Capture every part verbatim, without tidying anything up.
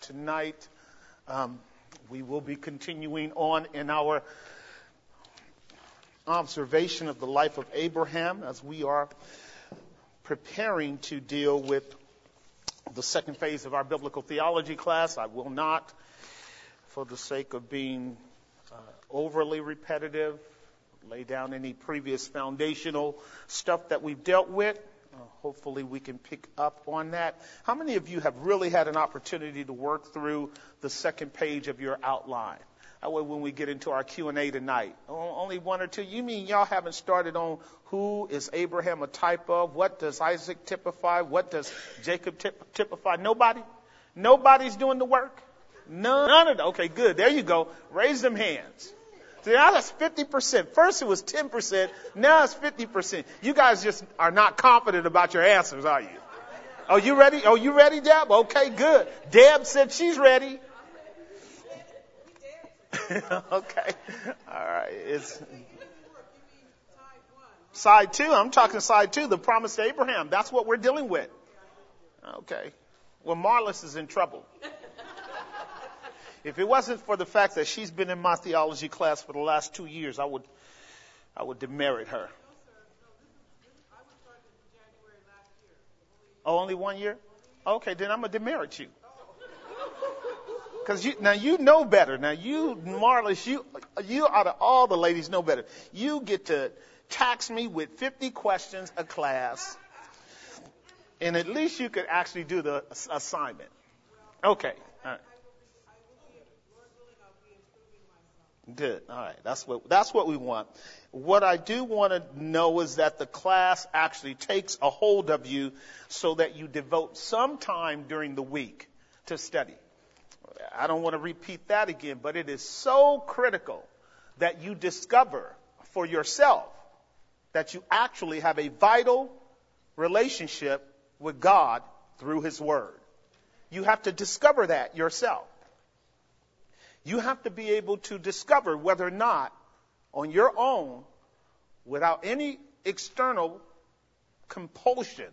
tonight. Um, we will be continuing on in our observation of the life of Abraham as we are preparing to deal with the second phase of our biblical theology class. I will not, for the sake of being uh, overly repetitive, lay down any previous foundational stuff that we've dealt with. Uh, hopefully we can pick up on that. How many of you have really had an opportunity to work through the second page of your outline? That way when we get into our Q and A tonight, only one or two. You mean y'all haven't started on who is Abraham a type of? What does Isaac typify? What does Jacob typ- typify? Nobody? Nobody's doing the work? None, none of them. Okay, good. There you go. Raise them hands. See, now that's fifty percent. First it was ten percent. Now it's fifty percent. You guys just are not confident about your answers, are you? Oh, you ready? Oh, you ready, Deb? Okay, good. Deb said she's ready. Okay. All right. It's side two. I'm talking side two, the promise to Abraham. That's what we're dealing with. Okay. Well, Marlis is in trouble. If it wasn't for the fact that she's been in my theology class for the last two years, I would, I would demerit her. Oh, only one year? Okay, then I'm going to demerit you. Because you, now you know better. Now you, Marlis, you, you out of all the ladies know better. You get to tax me with fifty questions a class, and at least you could actually do the assignment. Okay. All right. Good. All right. That's what, that's what we want. What I do want to know is that the class actually takes a hold of you so that you devote some time during the week to study. I don't want to repeat that again, but it is so critical that you discover for yourself that you actually have a vital relationship with God through His Word. You have to discover that yourself. You have to be able to discover whether or not on your own, without any external compulsion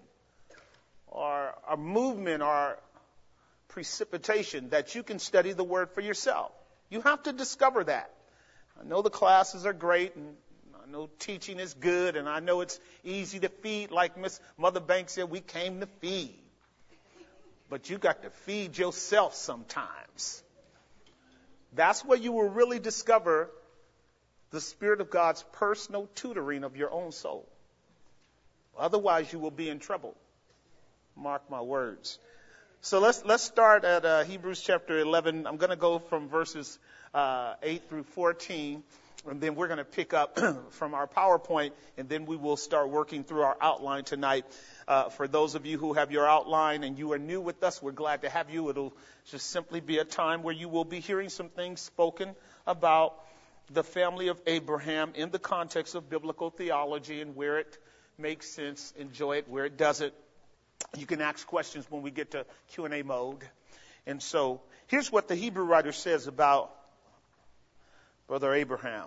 or a movement or precipitation, that you can study the Word for yourself. You have to discover that. I know the classes are great, and I know teaching is good, and I know it's easy to feed. Like Miss Mother Banks said, we came to feed. But you got to feed yourself sometimes. That's where you will really discover the Spirit of God's personal tutoring of your own soul. Otherwise, you will be in trouble. Mark my words. So let's let's start at uh, Hebrews chapter eleven. I'm going to go from verses uh, eight through fourteen, and then we're going to pick up from our PowerPoint, and then we will start working through our outline tonight. Uh, for those of you who have your outline and you are new with us, we're glad to have you. It'll just simply be a time where you will be hearing some things spoken about the family of Abraham in the context of biblical theology, and where it makes sense, enjoy it, where it doesn't. You can ask questions when we get to Q and A mode. And so here's what the Hebrew writer says about Brother Abraham.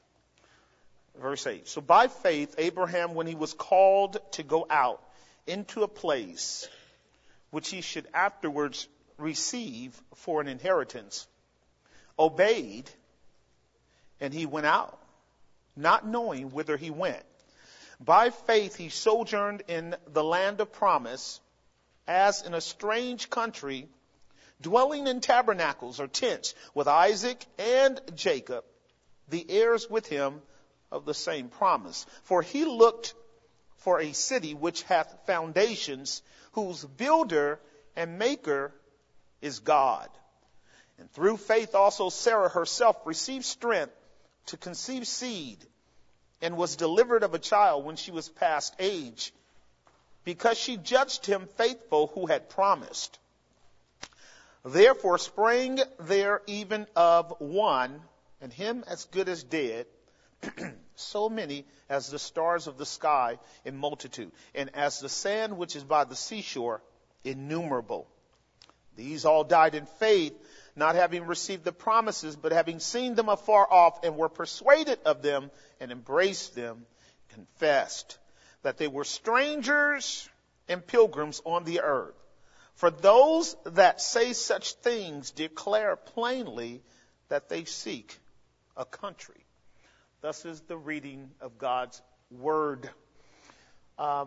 Verse eight. So by faith, Abraham, when he was called to go out into a place which he should afterwards receive for an inheritance, obeyed, and he went out, not knowing whither he went. By faith he sojourned in the land of promise, as in a strange country, dwelling in tabernacles or tents with Isaac and Jacob, the heirs with him of the same promise. For he looked for a city which hath foundations, whose builder and maker is God. And through faith also Sarah herself received strength to conceive seed, and was delivered of a child when she was past age, because she judged him faithful who had promised. Therefore sprang there even of one, and him as good as dead, so many as the stars of the sky in multitude, and as the sand which is by the seashore innumerable. These all died in faith, not having received the promises, but having seen them afar off, and were persuaded of them, and embraced them, confessed that they were strangers and pilgrims on the earth. For those that say such things declare plainly that they seek a country. Thus is the reading of God's word. Um,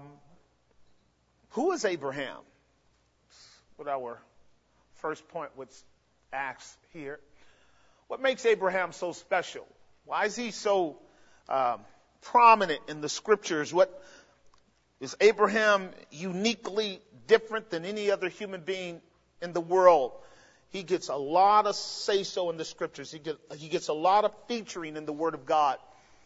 who is Abraham? What our first point was asked here. What makes Abraham so special? Why is he so um, prominent in the scriptures? What is Abraham uniquely different than any other human being in the world? He gets a lot of say-so in the scriptures. He, get, he gets a lot of featuring in the Word of God.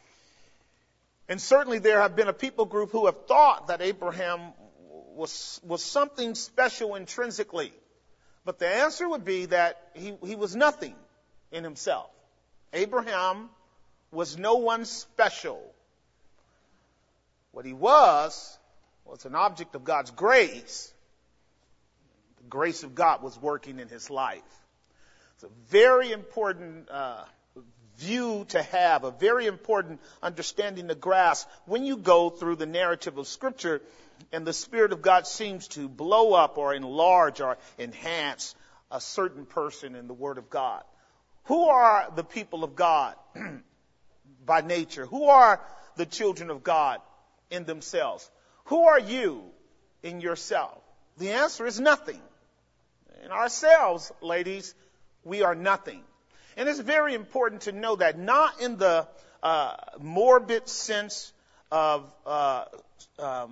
And certainly there have been a people group who have thought that Abraham was, was something special intrinsically. But the answer would be that he, he was nothing in himself. Abraham was no one special. What he was was an object of God's grace. The grace of God was working in his life. It's a very important uh, view to have, a very important understanding to grasp when you go through the narrative of Scripture and the Spirit of God seems to blow up or enlarge or enhance a certain person in the Word of God. Who are the people of God by nature? Who are the children of God in themselves? Who are you in yourself? The answer is nothing. In ourselves, ladies, we are nothing. And it's very important to know that, not in the uh, morbid sense of uh, um,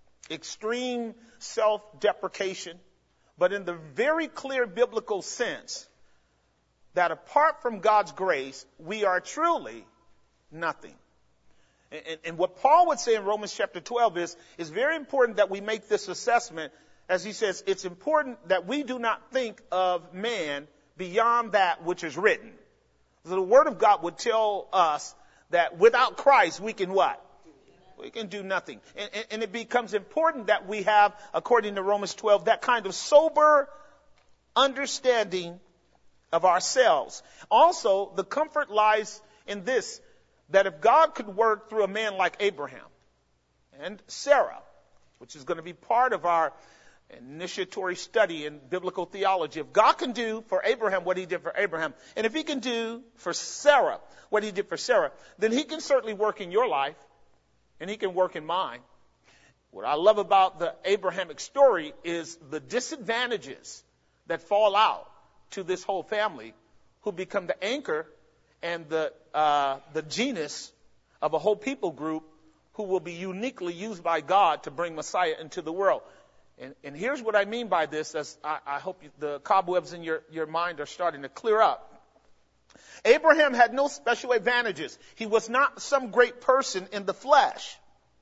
extreme self-deprecation, but in the very clear biblical sense that apart from God's grace, we are truly nothing. And, and what Paul would say in Romans chapter twelve is, it's very important that we make this assessment. As he says, it's important that we do not think of man beyond that which is written. So the Word of God would tell us that without Christ, we can what? We can do nothing. And, and, and it becomes important that we have, according to Romans twelve, that kind of sober understanding of ourselves. Also, the comfort lies in this, that if God could work through a man like Abraham and Sarah, which is going to be part of our initiatory study in biblical theology, if God can do for Abraham what he did for Abraham, and if he can do for Sarah what he did for Sarah, then he can certainly work in your life, and he can work in mine. What I love about the Abrahamic story is the disadvantages that fall out to this whole family, who become the anchor and the uh, the genus of a whole people group who will be uniquely used by God to bring Messiah into the world. And, and here's what I mean by this, as I, I hope you, the cobwebs in your, your mind are starting to clear up. Abraham had no special advantages. He was not some great person in the flesh.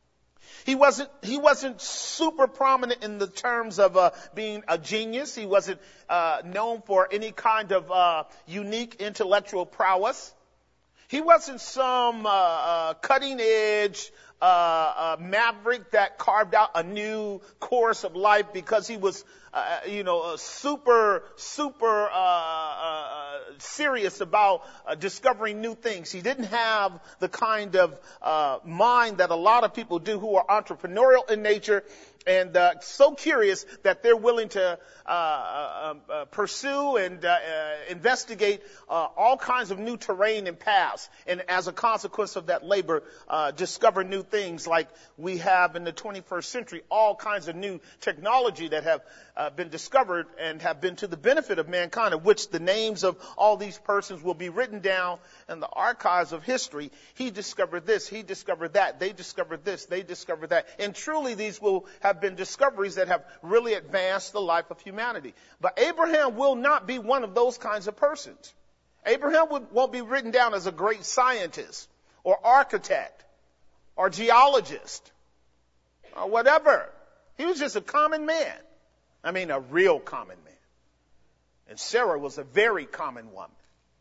He wasn't, he wasn't super prominent in the terms of uh, being a genius. He wasn't uh, known for any kind of uh, unique intellectual prowess. He wasn't some uh, uh, cutting-edge uh, uh, maverick that carved out a new course of life because he was, uh, you know, super, super uh, uh, serious about uh, discovering new things. He didn't have the kind of uh, mind that a lot of people do who are entrepreneurial in nature and uh, so curious that they're willing to uh, uh, uh, pursue and uh, uh, investigate uh, all kinds of new terrain and paths. And as a consequence of that labor, uh, discover new things like we have in the twenty-first century, all kinds of new technology that have uh, been discovered and have been to the benefit of mankind, of which the names of all these persons will be written down in the archives of history. He discovered this, he discovered that, they discovered this, they discovered that. And truly these will have been discoveries that have really advanced the life of humanity. But Abraham will not be one of those kinds of persons. Abraham would, won't be written down as a great scientist or architect or geologist or whatever. He was just a common man. I mean, a real common man. And Sarah was a very common woman.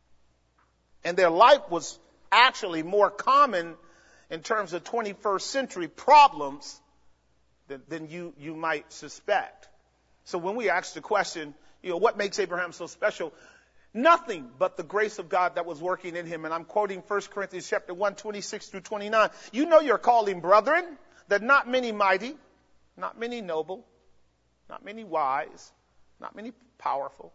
And their life was actually more common in terms of twenty-first century problems than, than you, you might suspect. So when we ask the question, you know, what makes Abraham so special? Nothing but the grace of God that was working in him. And I'm quoting First Corinthians chapter one, twenty-six through twenty-nine. You know you're calling brethren, that not many mighty, not many noble, not many wise, not many powerful,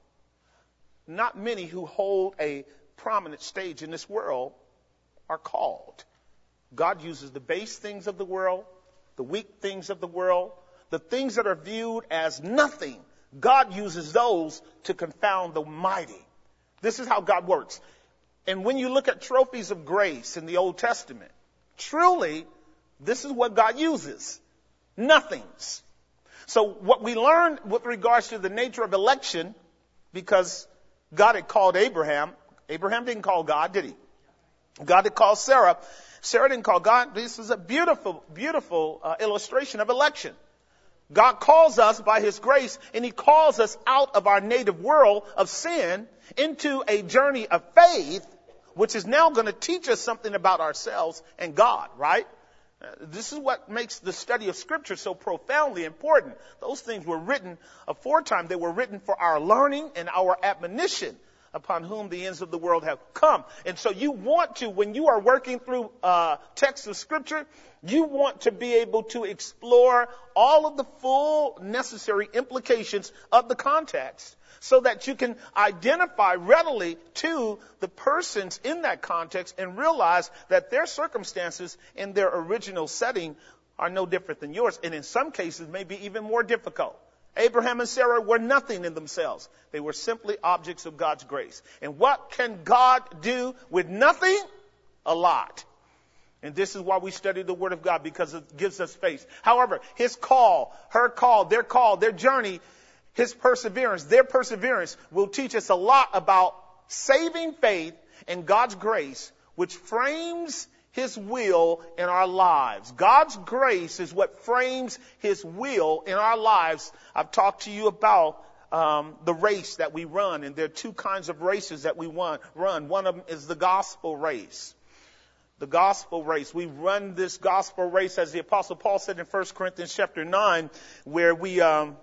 not many who hold a prominent stage in this world are called. God uses the base things of the world, the weak things of the world, the things that are viewed as nothing. God uses those to confound the mighty. This is how God works. And when you look at trophies of grace in the Old Testament, truly, this is what God uses. Nothings. So what we learned with regards to the nature of election, because God had called Abraham. Abraham didn't call God, did he? God had called Sarah. Sarah didn't call God. This is a beautiful, beautiful uh, illustration of election. God calls us by his grace, and he calls us out of our native world of sin into a journey of faith, which is now going to teach us something about ourselves and God, right? Uh, this is what makes the study of Scripture so profoundly important. Those things were written aforetime. They were written for our learning and our admonition, upon whom the ends of the world have come. And so you want to, when you are working through uh, texts of Scripture, you want to be able to explore all of the full necessary implications of the context so that you can identify readily to the persons in that context and realize that their circumstances in their original setting are no different than yours, and in some cases may be even more difficult. Abraham and Sarah were nothing in themselves. They were simply objects of God's grace. And what can God do with nothing? A lot. And this is why we study the Word of God, because it gives us faith. However, his call, her call, their call, their journey, his perseverance, their perseverance will teach us a lot about saving faith and God's grace, which frames his will in our lives. God's grace is what frames his will in our lives. I've talked to you about um, the race that we run, and there are two kinds of races that we want, run. One of them is the gospel race. The gospel race. We run this gospel race, as the Apostle Paul said in First Corinthians chapter nine, where we um,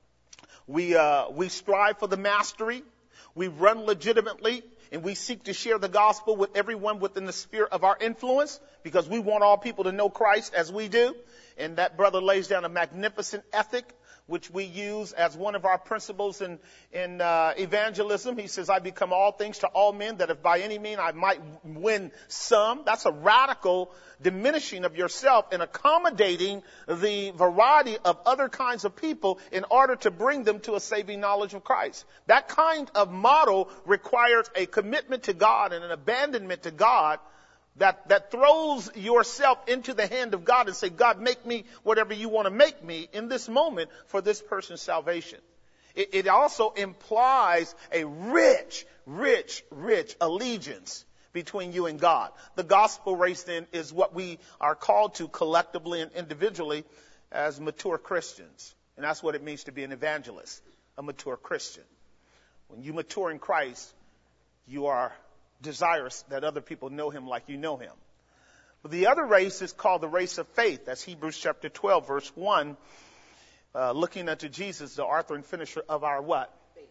we uh, we strive for the mastery. We run legitimately. And we seek to share the gospel with everyone within the sphere of our influence, because we want all people to know Christ as we do. And that brother lays down a magnificent ethic, which we use as one of our principles in, in uh, evangelism. He says, I become all things to all men, that if by any means I might win some. That's a radical diminishing of yourself and accommodating the variety of other kinds of people in order to bring them to a saving knowledge of Christ. That kind of model requires a commitment to God and an abandonment to God that, that throws yourself into the hand of God and say, God, make me whatever you want to make me in this moment for this person's salvation. It, it also implies a rich, rich, rich allegiance between you and God. The gospel race then is what we are called to collectively and individually as mature Christians. And that's what it means to be an evangelist, a mature Christian. When you mature in Christ, you are desirous that other people know him like you know him. But the other race is called the race of faith. That's Hebrews chapter twelve, verse one. Uh, looking unto Jesus, the author and finisher of our what? Faith.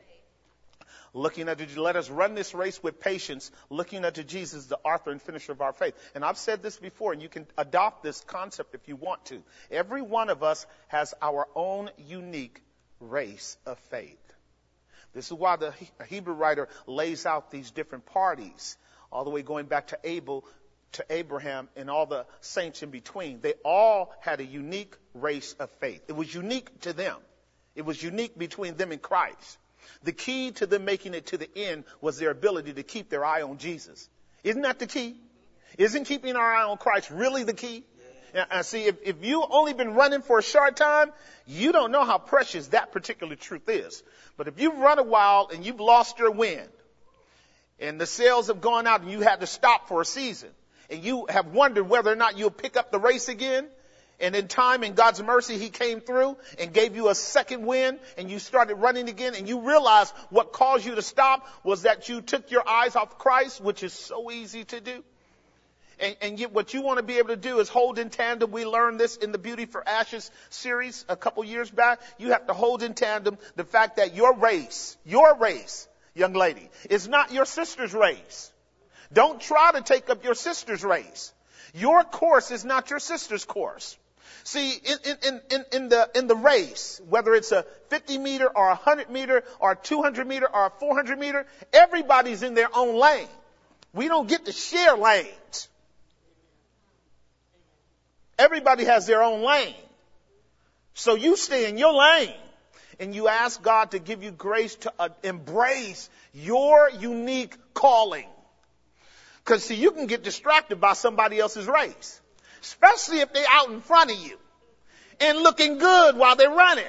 Looking unto, let us run this race with patience, looking unto Jesus, the author and finisher of our faith. And I've said this before, and you can adopt this concept if you want to. Every one of us has our own unique race of faith. This is why the Hebrew writer lays out these different parties, all the way going back to Abel, to Abraham, and all the saints in between. They all had a unique race of faith. It was unique to them. It was unique between them and Christ. The key to them making it to the end was their ability to keep their eye on Jesus. Isn't that the key? Isn't keeping our eye on Christ really the key? Now, see, if, if you've only been running for a short time, you don't know how precious that particular truth is. But if you've run a while and you've lost your wind, and the sails have gone out and you had to stop for a season, and you have wondered whether or not you'll pick up the race again, and in time, in God's mercy, he came through and gave you a second wind, and you started running again, and you realized what caused you to stop was that you took your eyes off Christ, which is so easy to do. And, and yet what you want to be able to do is hold in tandem. We learned this in the Beauty for Ashes series a couple years back. You have to hold in tandem the fact that your race, your race, young lady, is not your sister's race. Don't try to take up your sister's race. Your course is not your sister's course. See, in, in, in, in the, in the race, whether it's a fifty meter or a hundred meter or a two hundred meter or a four hundred meter, everybody's in their own lane. We don't get to share lanes. Everybody has their own lane. So you stay in your lane and you ask God to give you grace to uh, embrace your unique calling. Because, see, you can get distracted by somebody else's race, especially if they're out in front of you and looking good while they're running.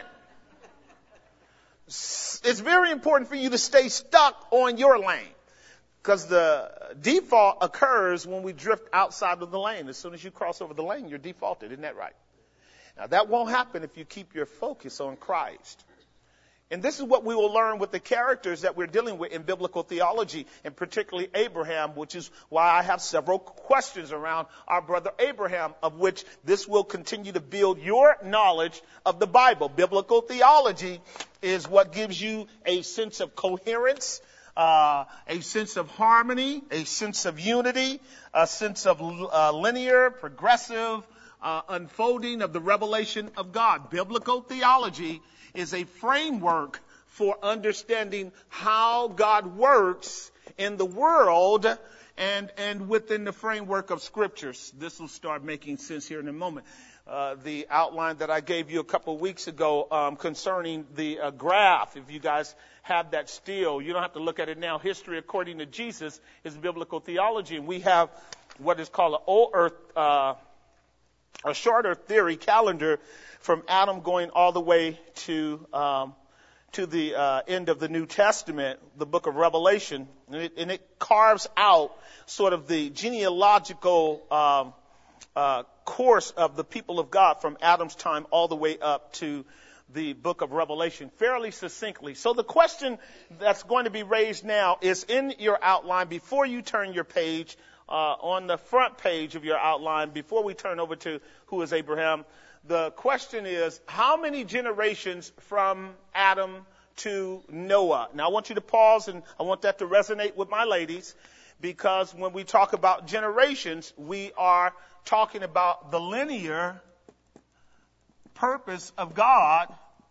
It's very important for you to stay stuck on your lane, because the default occurs when we drift outside of the lane. As soon as you cross over the lane, you're defaulted. Isn't that right? Now, that won't happen if you keep your focus on Christ. And this is what we will learn with the characters that we're dealing with in biblical theology, and particularly Abraham, which is why I have several questions around our brother Abraham, of which this will continue to build your knowledge of the Bible. Biblical theology is what gives you a sense of coherence, uh, a sense of harmony, a sense of unity, a sense of uh, linear, progressive uh, unfolding of the revelation of God. Biblical theology is a framework for understanding how God works in the world and, and within the framework of scriptures. This will start making sense here in a moment. Uh, the outline that I gave you a couple of weeks ago um, concerning the uh, graph, if you guys have that still, you don't have to look at it now. History according to Jesus is biblical theology, and we have what is called an old earth, uh, a short earth theory calendar from Adam going all the way to um, to the uh, end of the New Testament, the book of Revelation, and it, and it carves out sort of the genealogical um, uh, course of the people of God from Adam's time all the way up to the book of Revelation fairly succinctly. So the question that's going to be raised now is in your outline before you turn your page, uh, on the front page of your outline, before we turn over to who is Abraham. The question is, how many generations from Adam to Noah? Now, I want you to pause, and I want that to resonate with my ladies, because when we talk about generations, we are talking about the linear purpose of God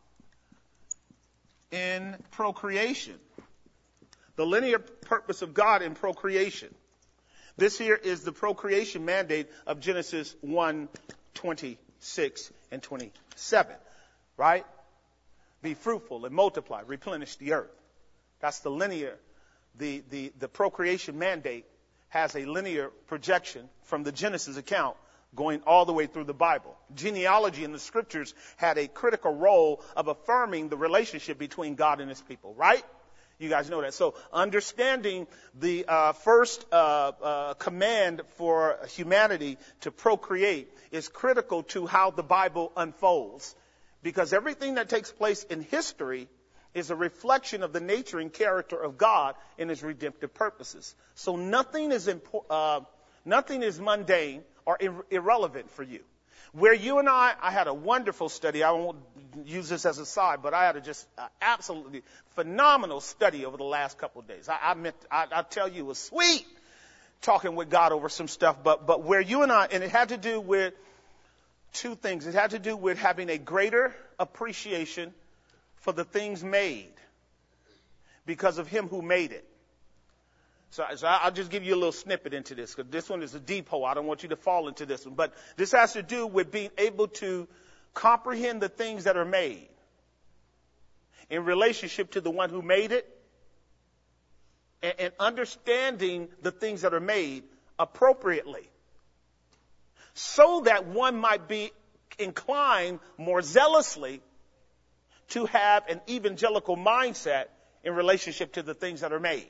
in procreation. The linear purpose of God in procreation. This here is the procreation mandate of Genesis one twenty-six and twenty-seven, right? Be fruitful and multiply, replenish the earth. That's the linear, the, the, the procreation mandate has a linear projection from the Genesis account going all the way through the Bible. Genealogy in the scriptures had a critical role of affirming the relationship between God and his people, right? You guys know that. So understanding the uh, first uh, uh, command for humanity to procreate is critical to how the Bible unfolds, because everything that takes place in history is a reflection of the nature and character of God in his redemptive purposes. So nothing is impo- uh, nothing is mundane or ir- irrelevant for you. Where you and I, I had a wonderful study. I won't use this as a side, but I had a just uh, absolutely phenomenal study over the last couple of days. I, I meant, I, I tell you, it was sweet talking with God over some stuff. But, but where you and I, and it had to do with two things. It had to do with having a greater appreciation for the things made because of him who made it. So, so I'll just give you a little snippet into this, because this one is a deep hole. I don't want you to fall into this one. But this has to do with being able to comprehend the things that are made in relationship to the one who made it, and, and understanding the things that are made appropriately, so that one might be inclined more zealously to have an evangelical mindset in relationship to the things that are made.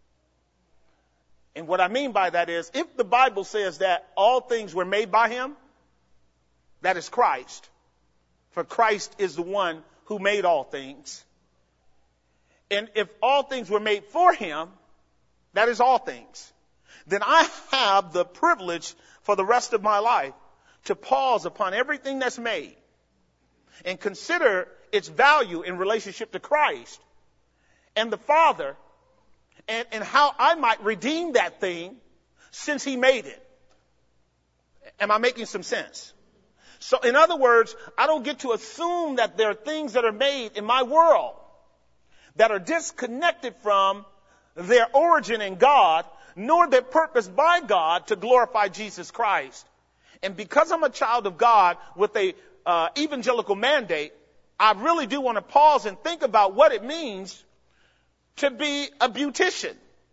And what I mean by that is, if the Bible says that all things were made by him, that is Christ. For Christ is the one who made all things. And if all things were made for him, that is all things. Then I have the privilege for the rest of my life to pause upon everything that's made and consider its value in relationship to Christ and the Father, And, and how I might redeem that thing since he made it. Am I making some sense? So in other words, I don't get to assume that there are things that are made in my world that are disconnected from their origin in God, nor their purpose by God to glorify Jesus Christ. And because I'm a child of God with a uh, evangelical mandate, I really do want to pause and think about what it means to be a beautician,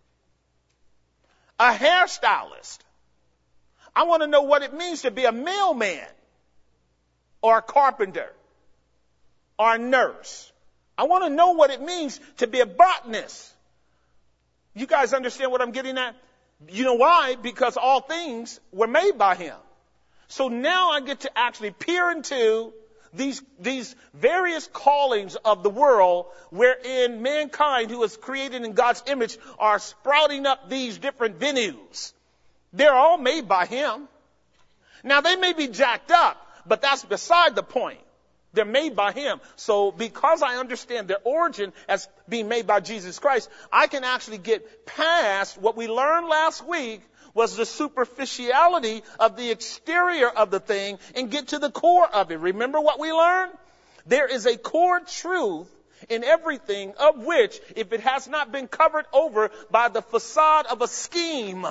a hairstylist. I want to know what it means to be a mailman or a carpenter or a nurse. I want to know what it means to be a botanist. You guys understand what I'm getting at? You know why? Because all things were made by him. So now I get to actually peer into these, these various callings of the world wherein mankind who is created in God's image are sprouting up these different venues. They're all made by him. Now they may be jacked up, but that's beside the point. They're made by him. So because I understand their origin as being made by Jesus Christ, I can actually get past what we learned last week was the superficiality of the exterior of the thing and get to the core of it. Remember what we learned? There is a core truth in everything of which, if it has not been covered over by the facade of a scheme,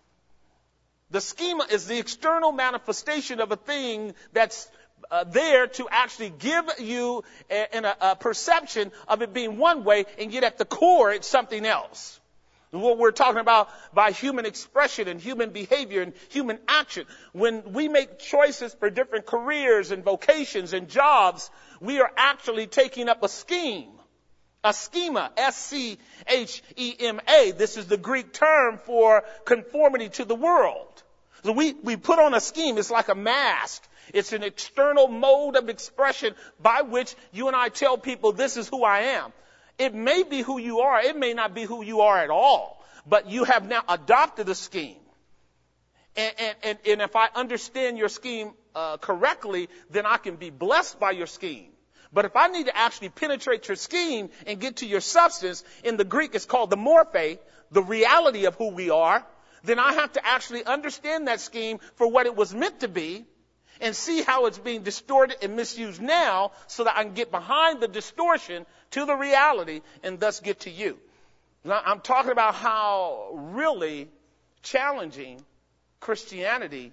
the schema is the external manifestation of a thing that's uh, there to actually give you a, a, a perception of it being one way, and yet at the core it's something else. What we're talking about by human expression and human behavior and human action. When we make choices for different careers and vocations and jobs, we are actually taking up a scheme. A schema, S C H E M A. This is the Greek term for conformity to the world. So we, we put on a scheme. It's like a mask. It's an external mode of expression by which you and I tell people this is who I am. It may be who you are. It may not be who you are at all. But you have now adopted a scheme. And, and, and, and if I understand your scheme uh, correctly, then I can be blessed by your scheme. But if I need to actually penetrate your scheme and get to your substance, in the Greek it's called the morphe, the reality of who we are, then I have to actually understand that scheme for what it was meant to be and see how it's being distorted and misused now so that I can get behind the distortion to the reality and thus get to you. Now, I'm talking about how really challenging Christianity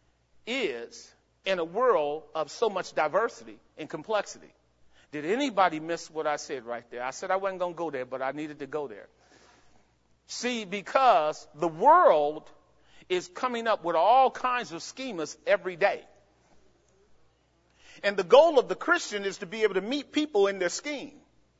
is in a world of so much diversity and complexity. Did anybody miss what I said right there? I said I wasn't going to go there, but I needed to go there. See, because the world is coming up with all kinds of schemas every day. And the goal of the Christian is to be able to meet people in their scheme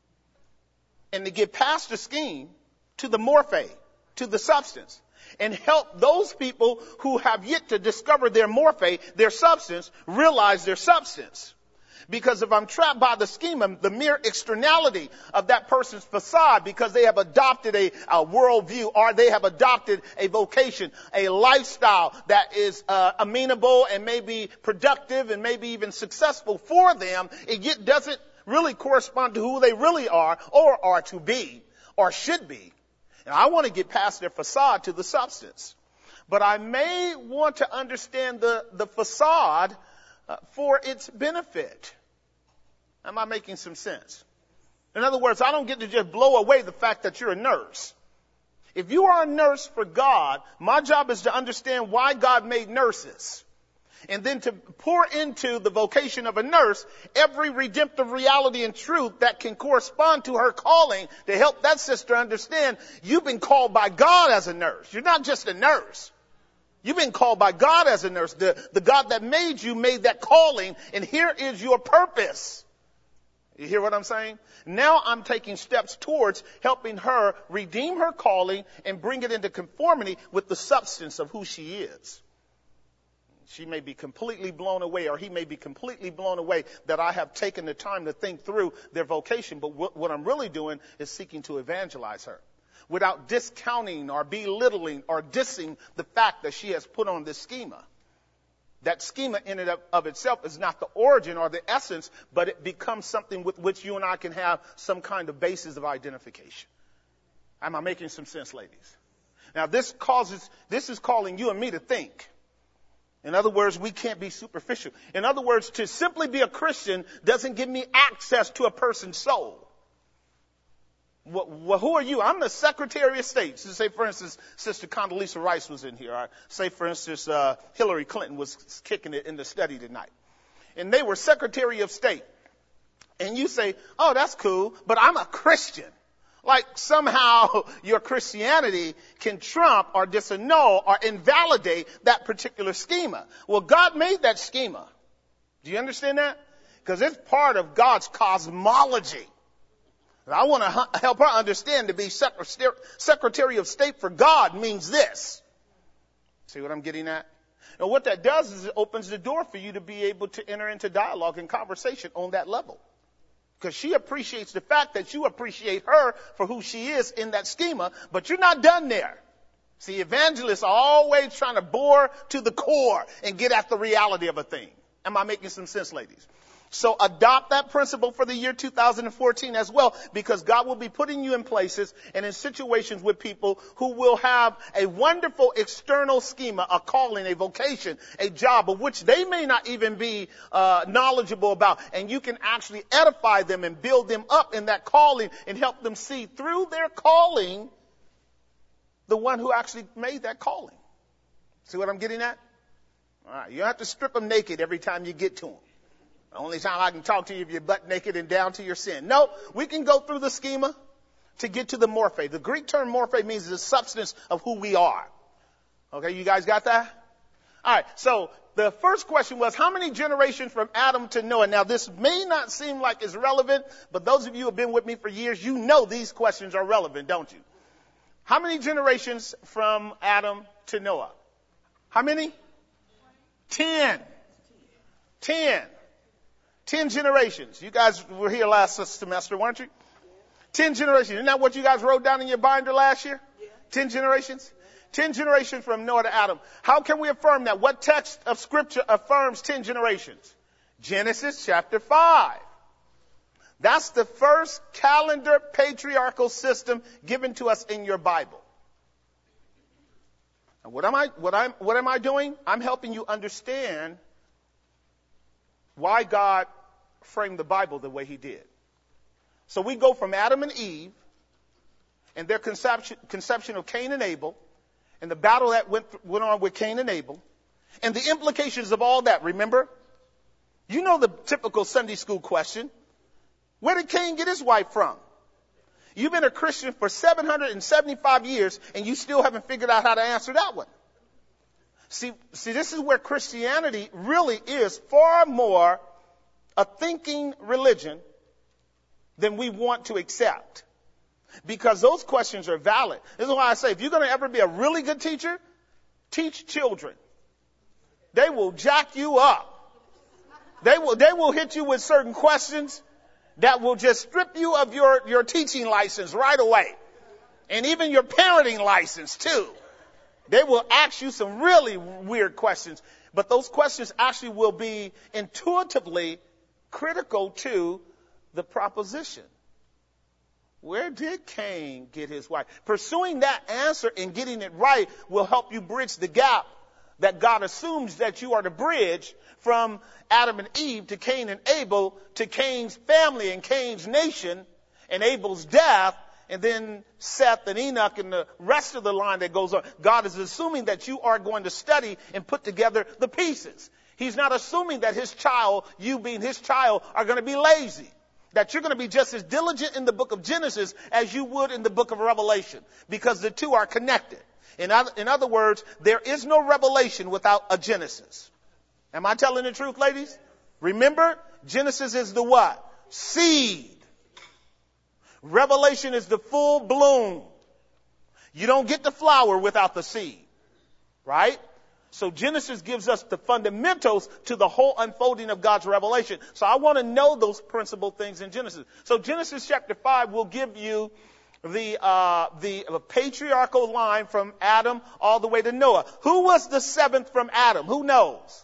and to get past the scheme to the morphe, to the substance, and help those people who have yet to discover their morphe, their substance, realize their substance. Because if I'm trapped by the schema, the mere externality of that person's facade, because they have adopted a, a worldview or they have adopted a vocation, a lifestyle that is uh, amenable and maybe productive and maybe even successful for them, it yet doesn't really correspond to who they really are or are to be or should be. And I want to get past their facade to the substance. But I may want to understand the, the facade uh, for its benefit. Am I making some sense? In other words, I don't get to just blow away the fact that you're a nurse. If you are a nurse for God, my job is to understand why God made nurses. And then to pour into the vocation of a nurse every redemptive reality and truth that can correspond to her calling to help that sister understand you've been called by God as a nurse. You're not just a nurse. You've been called by God as a nurse. The, the God that made you made that calling, and here is your purpose. You hear what I'm saying? Now I'm taking steps towards helping her redeem her calling and bring it into conformity with the substance of who she is. She may be completely blown away, or he may be completely blown away that I have taken the time to think through their vocation. But what, what I'm really doing is seeking to evangelize her without discounting or belittling or dissing the fact that she has put on this schema. That schema in and of, of itself is not the origin or the essence, but it becomes something with which you and I can have some kind of basis of identification. Am I making some sense, ladies? Now, this causes, this is calling you and me to think. In other words, we can't be superficial. In other words, to simply be a Christian doesn't give me access to a person's soul. Well, who are you? I'm the Secretary of State. So say, for instance, Sister Condoleezza Rice was in here. Or say, for instance, uh, Hillary Clinton was kicking it in the study tonight. And they were Secretary of State. And you say, oh, that's cool, but I'm a Christian. Like somehow your Christianity can trump or disannul or invalidate that particular schema. Well, God made that schema. Do you understand that? Because it's part of God's cosmology. I want to help her understand to be Secretary of State for God means this. See what I'm getting at? And what that does is it opens the door for you to be able to enter into dialogue and conversation on that level. Because she appreciates the fact that you appreciate her for who she is in that schema, but you're not done there. See, evangelists are always trying to bore to the core and get at the reality of a thing. Am I making some sense, ladies? So adopt that principle for the year two thousand fourteen as well, because God will be putting you in places and in situations with people who will have a wonderful external schema, a calling, a vocation, a job of which they may not even be uh, knowledgeable about. And you can actually edify them and build them up in that calling and help them see through their calling the one who actually made that calling. See what I'm getting at? All right, you don't have to strip them naked every time you get to them. The only time I can talk to you if you're butt naked and down to your sin. No, we can go through the schema to get to the morphe. The Greek term morphe means the substance of who we are. Okay, you guys got that? All right, so the first question was, how many generations from Adam to Noah? Now, this may not seem like it's relevant, but those of you who have been with me for years, you know these questions are relevant, don't you? How many generations from Adam to Noah? How many? Ten. Ten. Ten generations. You guys were here last semester, weren't you? Ten generations. Isn't that what you guys wrote down in your binder last year? Yeah. Ten generations? Ten generations from Noah to Adam. How can we affirm that? What text of Scripture affirms ten generations? Genesis chapter five. That's the first calendar patriarchal system given to us in your Bible. And what am I, what I'm, what am I doing? I'm helping you understand why God framed the Bible the way he did. So we go from Adam and Eve and their conception, conception of Cain and Abel and the battle that went, went on with Cain and Abel and the implications of all that. Remember? You know the typical Sunday school question. Where did Cain get his wife from? You've been a Christian for seven hundred seventy-five years and you still haven't figured out how to answer that one. See, see, this is where Christianity really is far more a thinking religion than we want to accept. Because those questions are valid. This is why I say, if you're going to ever be a really good teacher, teach children. They will jack you up. They will, they will hit you with certain questions that will just strip you of your, your teaching license right away. And even your parenting license too. They will ask you some really weird questions, but those questions actually will be intuitively critical to the proposition. Where did Cain get his wife? Pursuing that answer and getting it right will help you bridge the gap that God assumes that you are to bridge from Adam and Eve to Cain and Abel to Cain's family and Cain's nation and Abel's death. And then Seth and Enoch and the rest of the line that goes on. God is assuming that you are going to study and put together the pieces. He's not assuming that his child, you being his child, are going to be lazy. That you're going to be just as diligent in the book of Genesis as you would in the book of Revelation. Because the two are connected. In other, in other words, there is no revelation without a Genesis. Am I telling the truth, ladies? Remember, Genesis is the what? Seed. Revelation is the full bloom. You don't get the flower without the seed, right? So Genesis gives us the fundamentals to the whole unfolding of God's revelation. So I want to know those principal things in Genesis. So Genesis chapter five will give you the, uh, the uh, patriarchal line from Adam all the way to Noah. Who was the seventh from Adam? Who knows?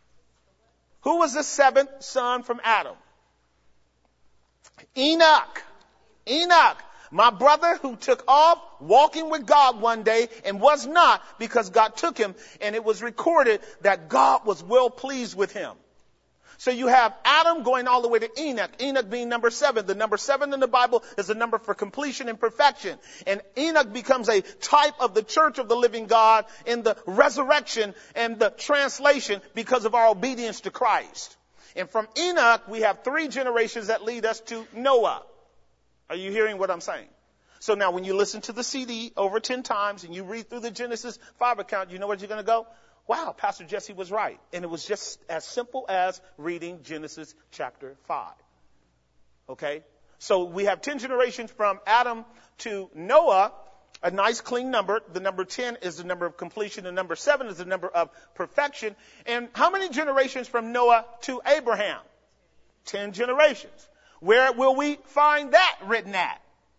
Who was the seventh son from Adam? Enoch. Enoch. My brother who took off walking with God one day and was not because God took him, and it was recorded that God was well pleased with him. So you have Adam going all the way to Enoch, Enoch being number seven. The number seven in the Bible is a number for completion and perfection. And Enoch becomes a type of the church of the living God in the resurrection and the translation because of our obedience to Christ. And from Enoch, we have three generations that lead us to Noah. Are you hearing what I'm saying? So now when you listen to the C D over ten times and you read through the Genesis five account, you know where you're going to go? Wow, Pastor Jesse was right. And it was just as simple as reading Genesis chapter five. Okay? So we have ten generations from Adam to Noah, a nice clean number. The number ten is the number of completion. The number seven is the number of perfection. And how many generations from Noah to Abraham? Ten generations. Where will we find that written at?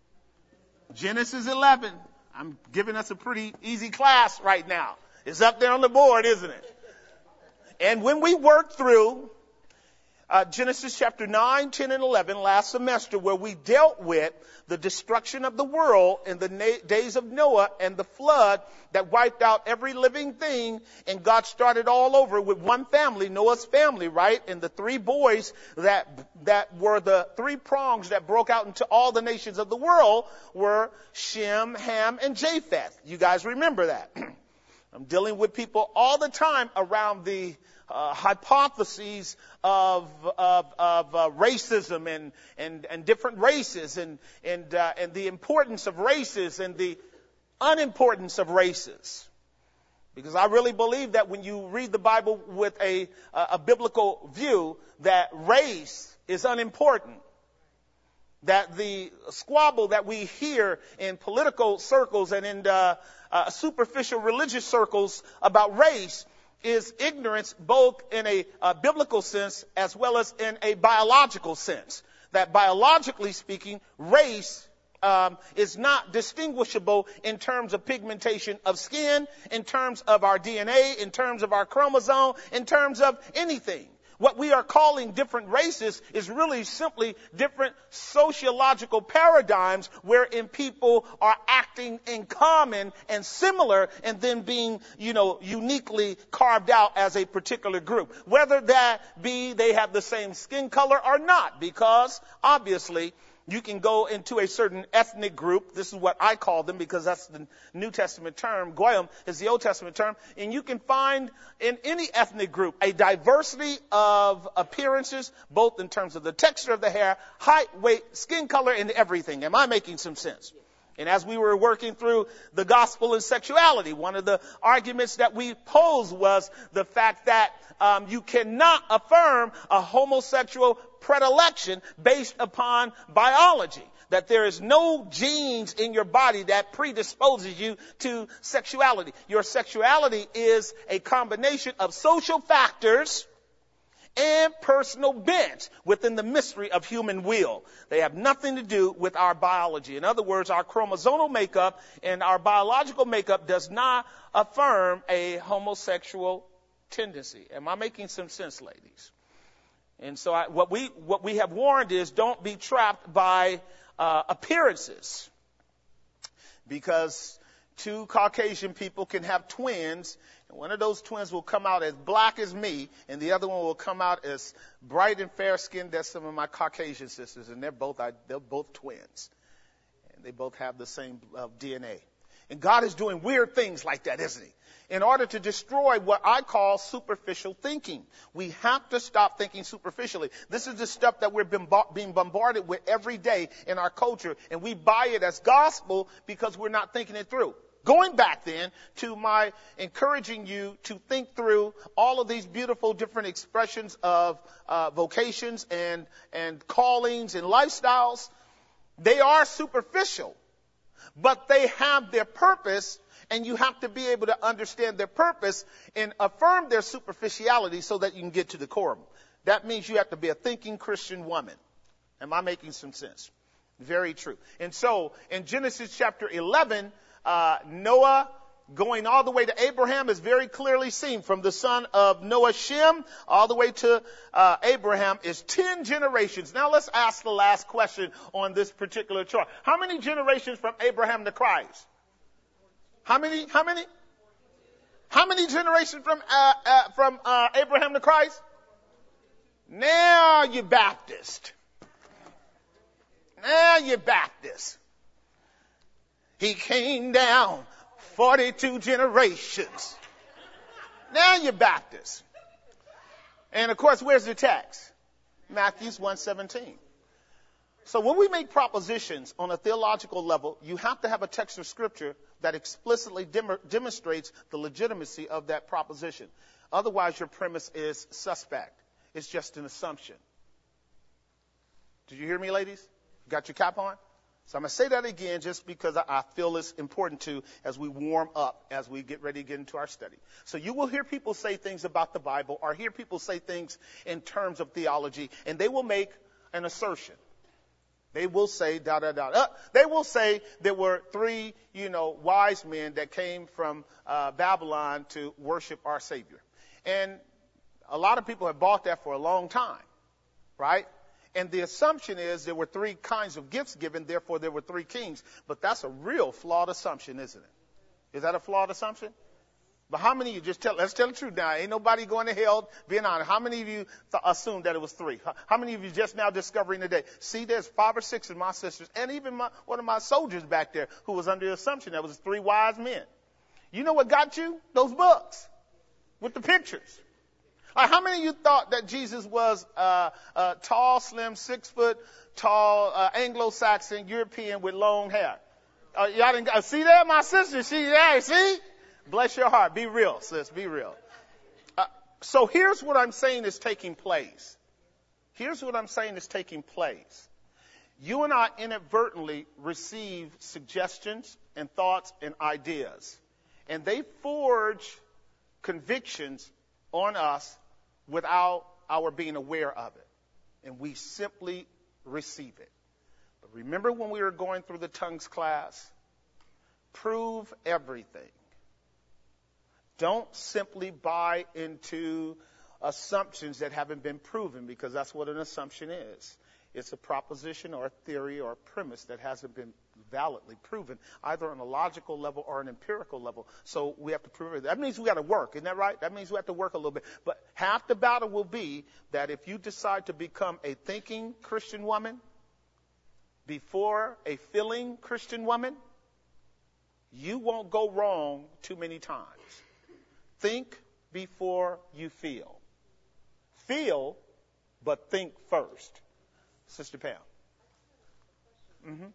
Genesis eleven. I'm giving us a pretty easy class right now. It's up there on the board, isn't it? And when we work through uh, Genesis chapter nine, ten, and eleven last semester, where we dealt with the destruction of the world in the na- days of Noah and the flood that wiped out every living thing, and God started all over with one family, Noah's family, right? And the three boys that that were the three prongs that broke out into all the nations of the world were Shem, Ham, and Japheth. You guys remember that? I'm dealing with people all the time around the uh, hypotheses of of, of uh, racism and, and and different races and and uh, and the importance of races and the unimportance of races. Because I really believe that when you read the Bible with a a, a biblical view, that race is unimportant. That the squabble that we hear in political circles and in uh, uh, superficial religious circles about race is ignorance, both in a, a biblical sense as well as in a biological sense. That biologically speaking, race um, is not distinguishable in terms of pigmentation of skin, in terms of our D N A, in terms of our chromosome, in terms of anything. What we are calling different races is really simply different sociological paradigms wherein people are acting in common and similar and then being, you know, uniquely carved out as a particular group. Whether that be they have the same skin color or not, because obviously you can go into a certain ethnic group. This is what I call them because that's the New Testament term. Goyim is the Old Testament term. And you can find in any ethnic group a diversity of appearances, both in terms of the texture of the hair, height, weight, skin color, and everything. Am I making some sense? And as we were working through the gospel and sexuality, one of the arguments that we posed was the fact that um, you cannot affirm a homosexual predilection based upon biology. That there is no genes in your body that predisposes you to sexuality. Your sexuality is a combination of social factors and personal bent within the mystery of human will. They have nothing to do with our biology. In other words, our chromosomal makeup and our biological makeup does not affirm a homosexual tendency. Am I making some sense, ladies? And so I, what we what we have warned is don't be trapped by uh, appearances, because two Caucasian people can have twins, and one of those twins will come out as black as me, and the other one will come out as bright and fair-skinned as some of my Caucasian sisters, and they're both they're both twins, and they both have the same uh, D N A. And God is doing weird things like that, isn't he? In order to destroy what I call superficial thinking. We have to stop thinking superficially. This is the stuff that we're being bombarded with every day in our culture, and we buy it as gospel because we're not thinking it through. Going back then to my encouraging you to think through all of these beautiful different expressions of uh, vocations and, and callings and lifestyles, they are superficial, but they have their purpose. And you have to be able to understand their purpose and affirm their superficiality so that you can get to the core of them. That means you have to be a thinking Christian woman. Am I making some sense? Very true. And so in Genesis chapter eleven, uh, Noah going all the way to Abraham is very clearly seen. From the son of Noah, Shem, all the way to uh, Abraham is ten generations. Now let's ask the last question on this particular chart. How many generations from Abraham to Christ? How many? How many? How many generations from uh, uh, from uh, Abraham to Christ? Now you're Baptist. Now you're Baptist. He came down forty-two generations. Now you're Baptist. And of course, where's the text? Matthew one seventeen. So when we make propositions on a theological level, you have to have a text of scripture that explicitly dem- demonstrates the legitimacy of that proposition. Otherwise, your premise is suspect. It's just an assumption. Did you hear me, ladies? Got your cap on? So I'm going to say that again just because I feel it's important to as we warm up, as we get ready to get into our study. So you will hear people say things about the Bible or hear people say things in terms of theology, and they will make an assertion. They will say, da, da, da. Uh, they will say there were three, you know, wise men that came from uh, Babylon to worship our Savior. And a lot of people have bought that for a long time, right? And the assumption is there were three kinds of gifts given, therefore there were three kings. But that's a real flawed assumption, isn't it? Is that a flawed assumption? But how many of you just tell, let's tell the truth now. Ain't nobody going to hell being honest. How many of you th- assumed that it was three? How many of you just now discovering today? See, there's five or six of my sisters and even my, one of my soldiers back there who was under the assumption that it was three wise men. You know what got you? Those books with the pictures. Like, how many of you thought that Jesus was uh, uh, tall, slim, six foot tall, uh, Anglo-Saxon, European with long hair? Uh, y'all didn't uh, see that? My sister, she, yeah, see? Bless your heart. Be real, sis. Be real. Uh, so here's what I'm saying is taking place. Here's what I'm saying is taking place. You and I inadvertently receive suggestions and thoughts and ideas, and they forge convictions on us without our being aware of it. And we simply receive it. But remember when we were going through the tongues class? Prove everything. Don't simply buy into assumptions that haven't been proven, because that's what an assumption is. It's a proposition or a theory or a premise that hasn't been validly proven, either on a logical level or an empirical level. So we have to prove it. That means we got to work. Isn't that right? That means we have to work a little bit. But half the battle will be that if you decide to become a thinking Christian woman before a feeling Christian woman, you won't go wrong too many times. Think before you feel. Feel, but think first. Sister Pam. Mm-hmm.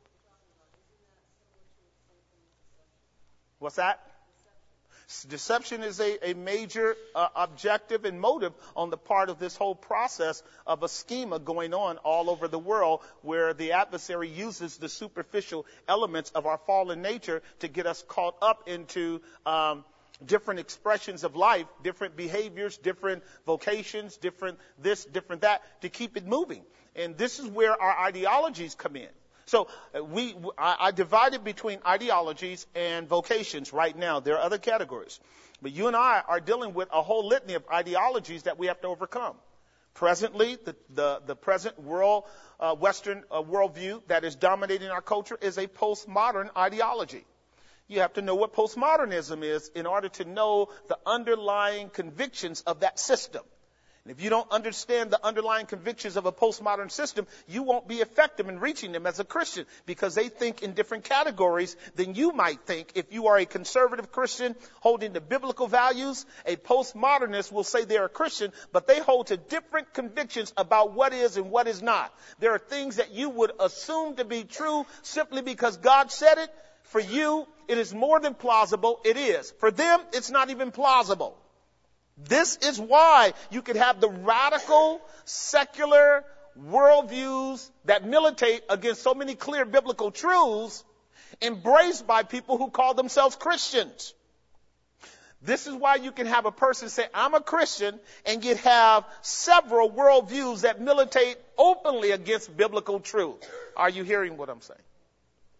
What's that? Deception is a, a major uh, objective and motive on the part of this whole process of a schema going on all over the world, where the adversary uses the superficial elements of our fallen nature to get us caught up into um, different expressions of life, different behaviors, different vocations, different this, different that, to keep it moving. And this is where our ideologies come in. So we, I, I divided between ideologies and vocations right now. There are other categories. But you and I are dealing with a whole litany of ideologies that we have to overcome. Presently, the, the, the present world, uh, Western uh, worldview that is dominating our culture is a postmodern ideology. You have to know what postmodernism is in order to know the underlying convictions of that system. And if you don't understand the underlying convictions of a postmodern system, you won't be effective in reaching them as a Christian, because they think in different categories than you might think. If you are a conservative Christian holding to biblical values, a postmodernist will say they're a Christian, but they hold to different convictions about what is and what is not. There are things that you would assume to be true simply because God said it. For you, it is more than plausible. It is. For them, it's not even plausible. This is why you could have the radical, secular worldviews that militate against so many clear biblical truths embraced by people who call themselves Christians. This is why you can have a person say, I'm a Christian, and yet have several worldviews that militate openly against biblical truth. Are you hearing what I'm saying?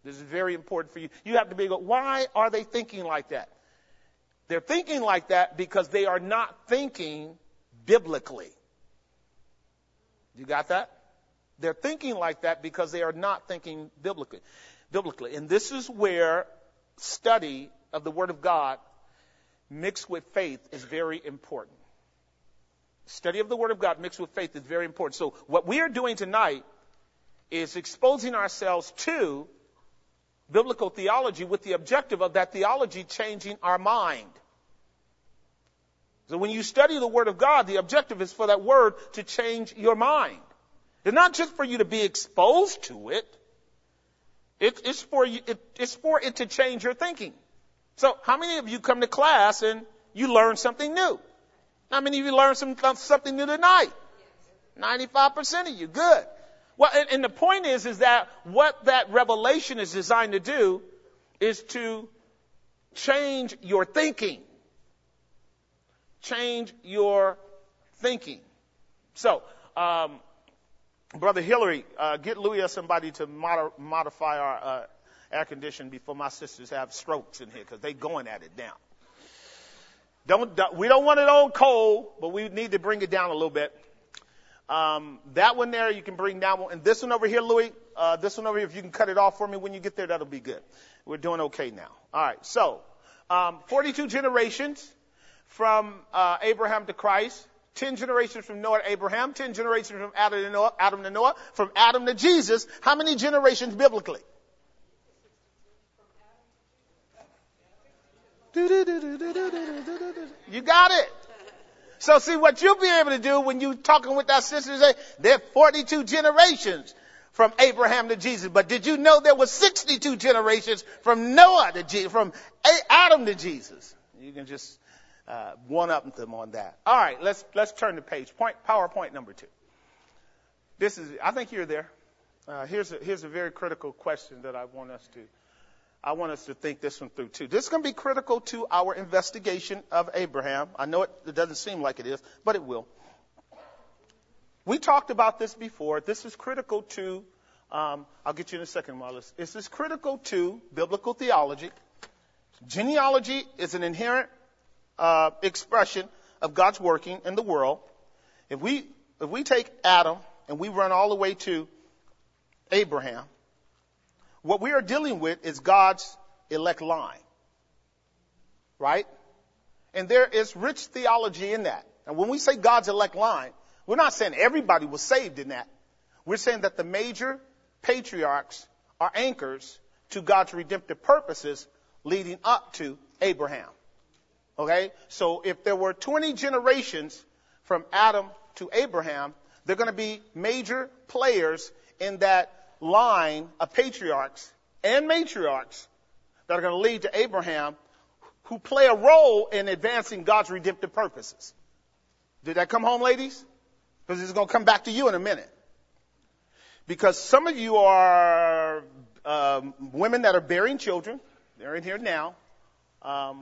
This is very important for you. You have to be able, why are they thinking like that? They're thinking like that because they are not thinking biblically. You got that? They're thinking like that because they are not thinking biblically. Biblically. And this is where study of the Word of God mixed with faith is very important. Study of the Word of God mixed with faith is very important. So what we are doing tonight is exposing ourselves to biblical theology with the objective of that theology changing our mind. So when you study the Word of God, the objective is for that Word to change your mind. It's not just for you to be exposed to it. It it's for you, it, it's for it to change your thinking. So how many of you come to class and you learn something new? How many of you learned some, something new tonight? ninety-five percent of you. Good. Well, and, and the point is, is that what that revelation is designed to do is to change your thinking. Change your thinking. So, um, Brother Hillary, uh, get Louis or somebody to mod- modify our uh, air conditioning before my sisters have strokes in here, because they're going at it now. Don't, don't we don't want it on cold, but we need to bring it down a little bit. Um, that one there you can bring down, and this one over here, Louis, uh, this one over here, if you can cut it off for me when you get there, that'll be good. We're doing okay now. All right, so um, forty-two generations from uh, Abraham to Christ. Ten generations from Noah to Abraham, ten generations from Adam to Noah, Adam to Noah, from Adam to Jesus. How many generations biblically? You got it. So see, what you'll be able to do when you're talking with that sister, say, there are forty-two generations from Abraham to Jesus. But did you know there were sixty-two generations from Noah to Jesus, from Adam to Jesus? You can just Uh, one up them on that. All right, let's let's turn the page. Point PowerPoint number two. This is, I think you're there. Uh, here's a, here's a very critical question that I want us to I want us to think this one through too. This is going to be critical to our investigation of Abraham. I know it, it doesn't seem like it is, but it will. We talked about this before. This is critical to. Um, I'll get you in a second, Marlis. This is critical to biblical theology. Genealogy is an inherent Uh, expression of God's working in the world. If we if we take Adam and we run all the way to Abraham, what we are dealing with is God's elect line, right? And there is rich theology in that. And when we say God's elect line, we're not saying everybody was saved in that. We're saying that the major patriarchs are anchors to God's redemptive purposes leading up to Abraham. Okay, so if there were twenty generations from Adam to Abraham, they're going to be major players in that line of patriarchs and matriarchs that are going to lead to Abraham, who play a role in advancing God's redemptive purposes. Did that come home, ladies? Because it's going to come back to you in a minute. Because some of you are um, women that are bearing children. They're in here now. Um,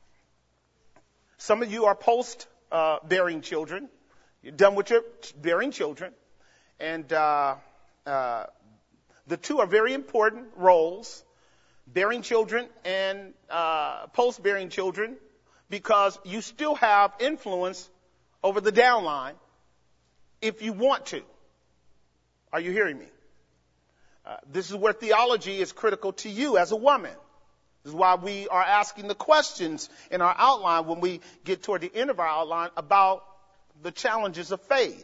Some of you are post-bearing uh, children. You're done with your bearing children. And uh, uh, the two are very important roles, bearing children and uh, post-bearing children, because you still have influence over the downline if you want to. Are you hearing me? Uh, this is where theology is critical to you as a woman. This is why we are asking the questions in our outline when we get toward the end of our outline about the challenges of faith.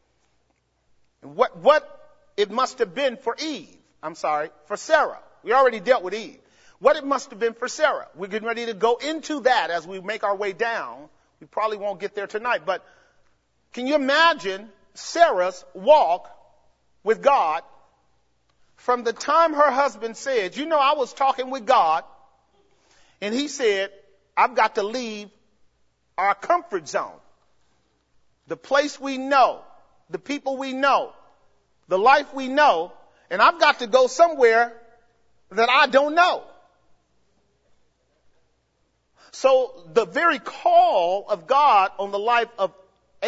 And what, what it must have been for Eve. I'm sorry, for Sarah. We already dealt with Eve. What it must have been for Sarah. We're getting ready to go into that as we make our way down. We probably won't get there tonight, but can you imagine Sarah's walk with God from the time her husband said, you know, I was talking with God, and he said, I've got to leave our comfort zone, the place we know, the people we know, the life we know, and I've got to go somewhere that I don't know. So the very call of God on the life of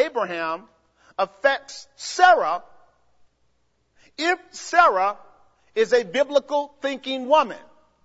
Abraham affects Sarah if Sarah is a biblical thinking woman.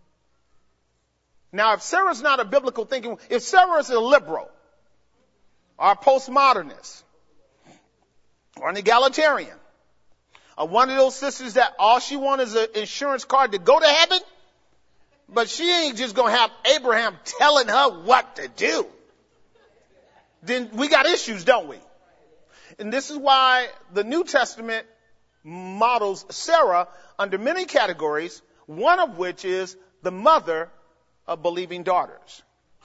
Now, if Sarah's not a biblical thinking, if Sarah is a liberal or a postmodernist or an egalitarian or one of those sisters that all she wants is an insurance card to go to heaven, but she ain't just going to have Abraham telling her what to do, then we got issues, don't we? And this is why the New Testament models Sarah under many categories, one of which is the mother of believing daughters.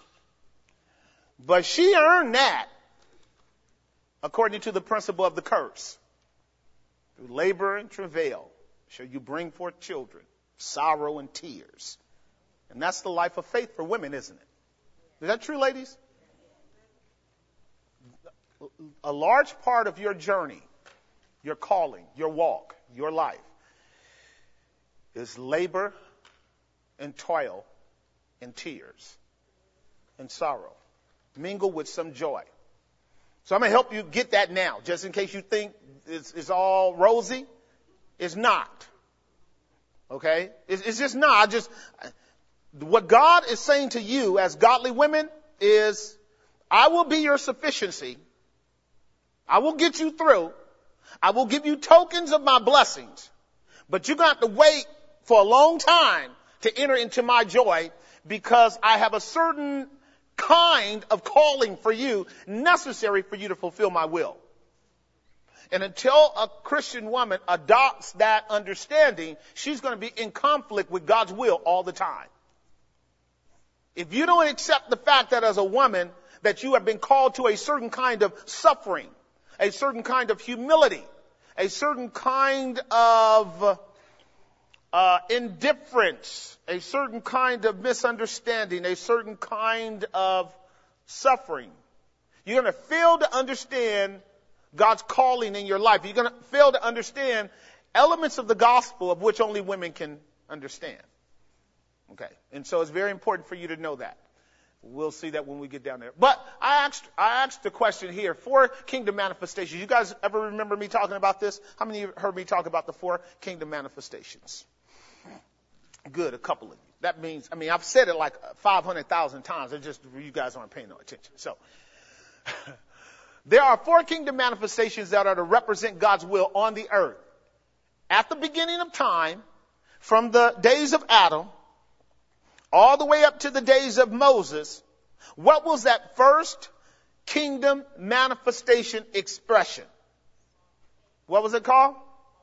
But she earned that according to the principle of the curse. Through labor and travail shall you bring forth children, sorrow and tears. And that's the life of faith for women, isn't it? Is that true, ladies? A large part of your journey, your calling, your walk, your life is labor and toil and tears and sorrow, mingle with some joy. So I'm going to help you get that now, just in case you think it's, it's all rosy. It's not. Okay? It's, it's just not. I just, what God is saying to you as godly women is, I will be your sufficiency. I will get you through. I will give you tokens of my blessings. But you're going to have to wait for a long time to enter into my joy, because I have a certain kind of calling for you necessary for you to fulfill my will. And until a Christian woman adopts that understanding, she's going to be in conflict with God's will all the time. If you don't accept the fact that as a woman that you have been called to a certain kind of suffering, a certain kind of humility, a certain kind of uh, indifference, a certain kind of misunderstanding, a certain kind of suffering, you're going to fail to understand God's calling in your life. You're going to fail to understand elements of the gospel of which only women can understand. Okay. And so it's very important for you to know that. We'll see that when we get down there. But I asked, I asked the question here, four kingdom manifestations. You guys ever remember me talking about this? How many of you heard me talk about the four kingdom manifestations? Good, a couple of you. That means, I mean, I've said it like five hundred thousand times. It's just you guys aren't paying no attention. So there are four kingdom manifestations that are to represent God's will on the earth. At the beginning of time, from the days of Adam, all the way up to the days of Moses, what was that first kingdom manifestation expression? What was it called?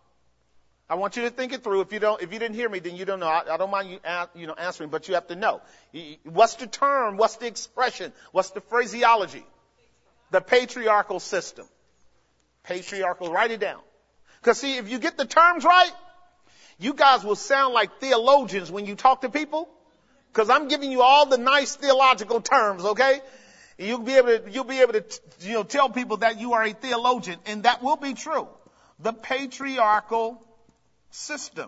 I want you to think it through. If you don't, if you didn't hear me, then you don't know. I, I don't mind you, you know, answering, but you have to know. What's the term? What's the expression? What's the phraseology? The patriarchal system. Patriarchal. Write it down. Because see, if you get the terms right, you guys will sound like theologians when you talk to people. Because I'm giving you all the nice theological terms, okay? You'll be able to, you'll be able to, you know, tell people that you are a theologian, and that will be true. The patriarchal system.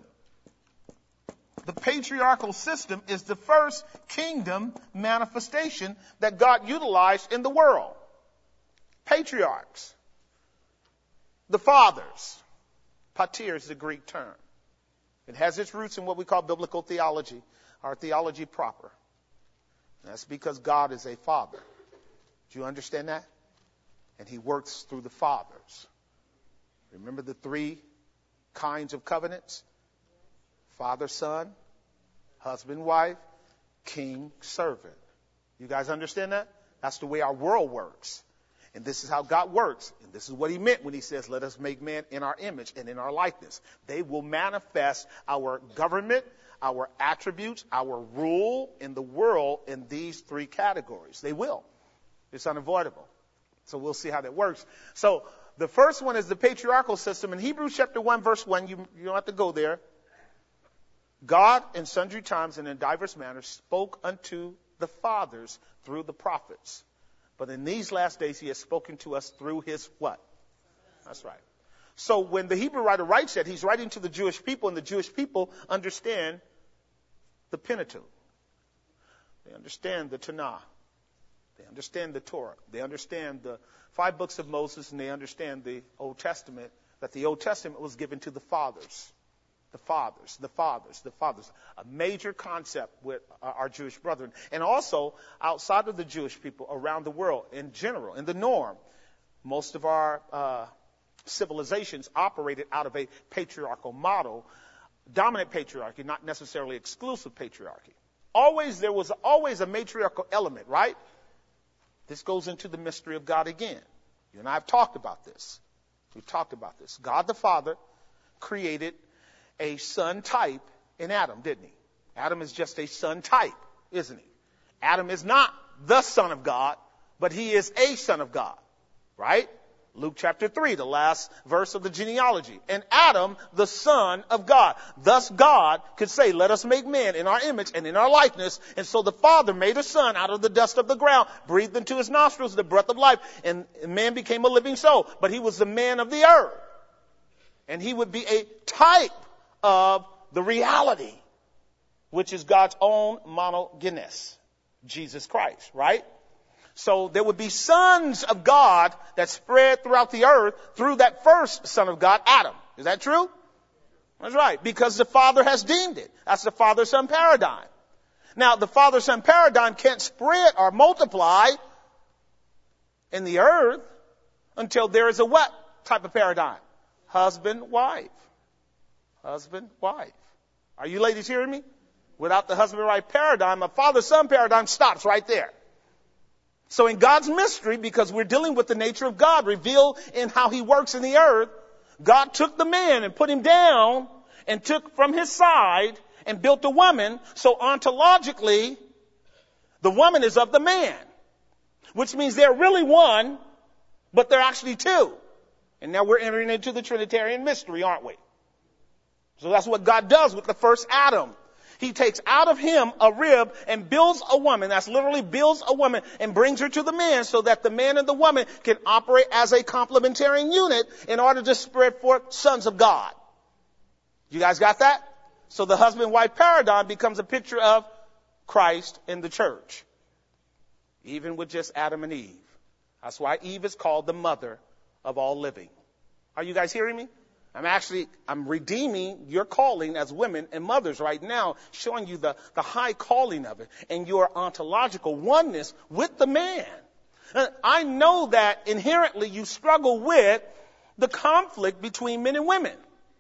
The patriarchal system is the first kingdom manifestation that God utilized in the world. Patriarchs. The fathers. Pater is the Greek term. It has its roots in what we call biblical theology, or theology proper. And that's because God is a father. Do you understand that? And he works through the fathers. Remember the three kinds of covenants? Father, son, husband, wife, king, servant. You guys understand that? That's the way our world works. And this is how God works. And this is what he meant when he says, let us make man in our image and in our likeness. They will manifest our government, our attributes, our rule in the world in these three categories. They will. It's unavoidable. So we'll see how that works. So the first one is the patriarchal system. In Hebrews chapter one, verse one, you, you don't have to go there. God in sundry times and in diverse manners spoke unto the fathers through the prophets. But in these last days he has spoken to us through his what? That's right. So when the Hebrew writer writes that, he's writing to the Jewish people, and the Jewish people understand the Pentateuch. They understand the Tanakh. They understand the Torah. They understand the five books of Moses, and they understand the Old Testament, that the Old Testament was given to the fathers. The fathers, the fathers, the fathers. A major concept with our Jewish brethren. And also outside of the Jewish people around the world in general, in the norm. Most of our uh, civilizations operated out of a patriarchal model. Dominant patriarchy, not necessarily exclusive patriarchy. Always, there was always a matriarchal element, right? This goes into the mystery of God again. You and I have talked about this. We've talked about this. God the Father created a son type in Adam, didn't he? Adam is just a son type, isn't he? Adam is not the son of God, but he is a son of God, right? Luke chapter three, the last verse of the genealogy. And Adam, the son of God. Thus God could say, let us make man in our image and in our likeness. And so the Father made a son out of the dust of the ground, breathed into his nostrils the breath of life, and man became a living soul. But he was the man of the earth. And he would be a type of the reality, which is God's own monogenes, Jesus Christ, right? So there would be sons of God that spread throughout the earth through that first son of God, Adam. Is that true? That's right, because the Father has deemed it. That's the father-son paradigm. Now, the father-son paradigm can't spread or multiply in the earth until there is a what type of paradigm? Husband-wife. Husband-wife. Are you ladies hearing me? Without the husband-wife paradigm, a father-son paradigm stops right there. So in God's mystery, because we're dealing with the nature of God revealed in how he works in the earth, God took the man and put him down and took from his side and built a woman. So ontologically, the woman is of the man, which means they're really one, but they're actually two. And now we're entering into the Trinitarian mystery, aren't we? So that's what God does with the first Adam. He takes out of him a rib and builds a woman. That's literally builds a woman and brings her to the man so that the man and the woman can operate as a complementarian unit in order to spread forth sons of God. You guys got that? So the husband-wife paradigm becomes a picture of Christ in the church. Even with just Adam and Eve. That's why Eve is called the mother of all living. Are you guys hearing me? I'm actually, I'm redeeming your calling as women and mothers right now, showing you the, the high calling of it and your ontological oneness with the man. And I know that inherently you struggle with the conflict between men and women.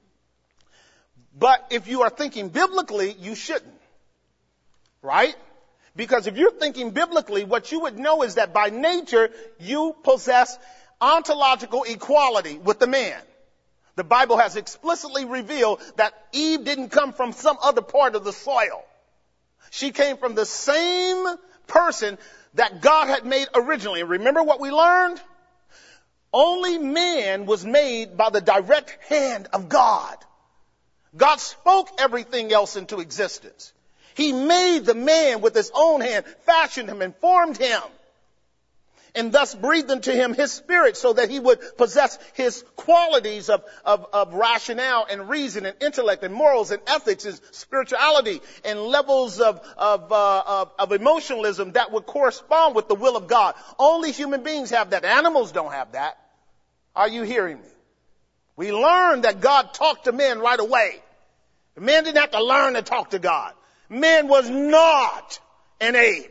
But if you are thinking biblically, you shouldn't. Right? Because if you're thinking biblically, what you would know is that by nature, you possess ontological equality with the man. The Bible has explicitly revealed that Eve didn't come from some other part of the soil. She came from the same person that God had made originally. Remember what we learned? Only man was made by the direct hand of God. God spoke everything else into existence. He made the man with his own hand, fashioned him and formed him. And thus breathed into him his spirit so that he would possess his qualities of, of, of rationale and reason and intellect and morals and ethics and spirituality and levels of, of, uh, of, of emotionalism that would correspond with the will of God. Only human beings have that. Animals don't have that. Are you hearing me? We learned that God talked to men right away. Men didn't have to learn to talk to God. Man was not an ape.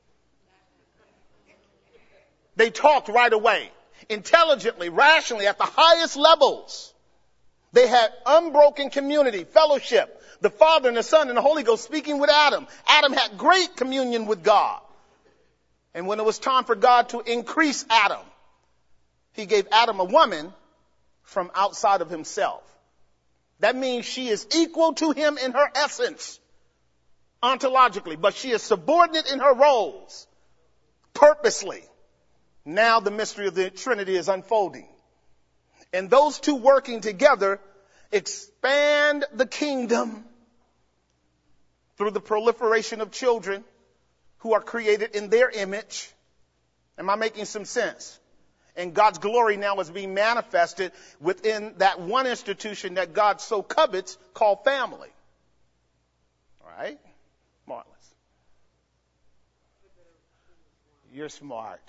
They talked right away, intelligently, rationally, at the highest levels. They had unbroken community, fellowship. The Father and the Son and the Holy Ghost speaking with Adam. Adam had great communion with God. And when it was time for God to increase Adam, he gave Adam a woman from outside of himself. That means she is equal to him in her essence, ontologically, but she is subordinate in her roles, purposely. Now the mystery of the Trinity is unfolding. And those two working together expand the kingdom through the proliferation of children who are created in their image. Am I making some sense? And God's glory now is being manifested within that one institution that God so covets called family. All right? Marvelous. You're smart.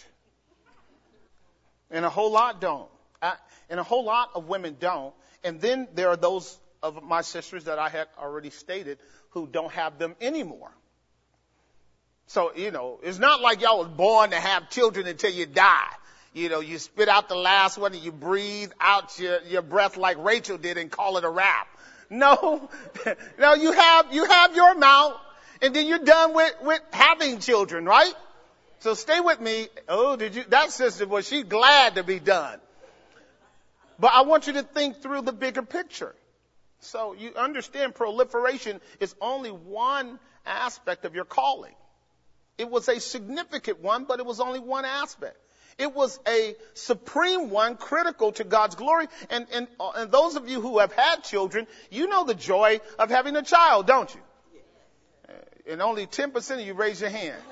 And a whole lot don't. And a whole lot of women don't. And then there are those of my sisters that I had already stated who don't have them anymore. So, you know, it's not like y'all was born to have children until you die. You know, you spit out the last one and you breathe out your, your breath like Rachel did and call it a wrap. No, no, you have, you have your amount and then you're done with, with having children, right? So stay with me. Oh, did you, that sister, was she glad to be done? But I want you to think through the bigger picture. So you understand proliferation is only one aspect of your calling. It was a significant one, but it was only one aspect. It was a supreme one, critical to God's glory. And, and, uh, and those of you who have had children, you know the joy of having a child, don't you? Uh, and only ten percent of you raise your hand.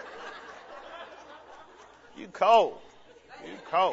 You cold. You cold.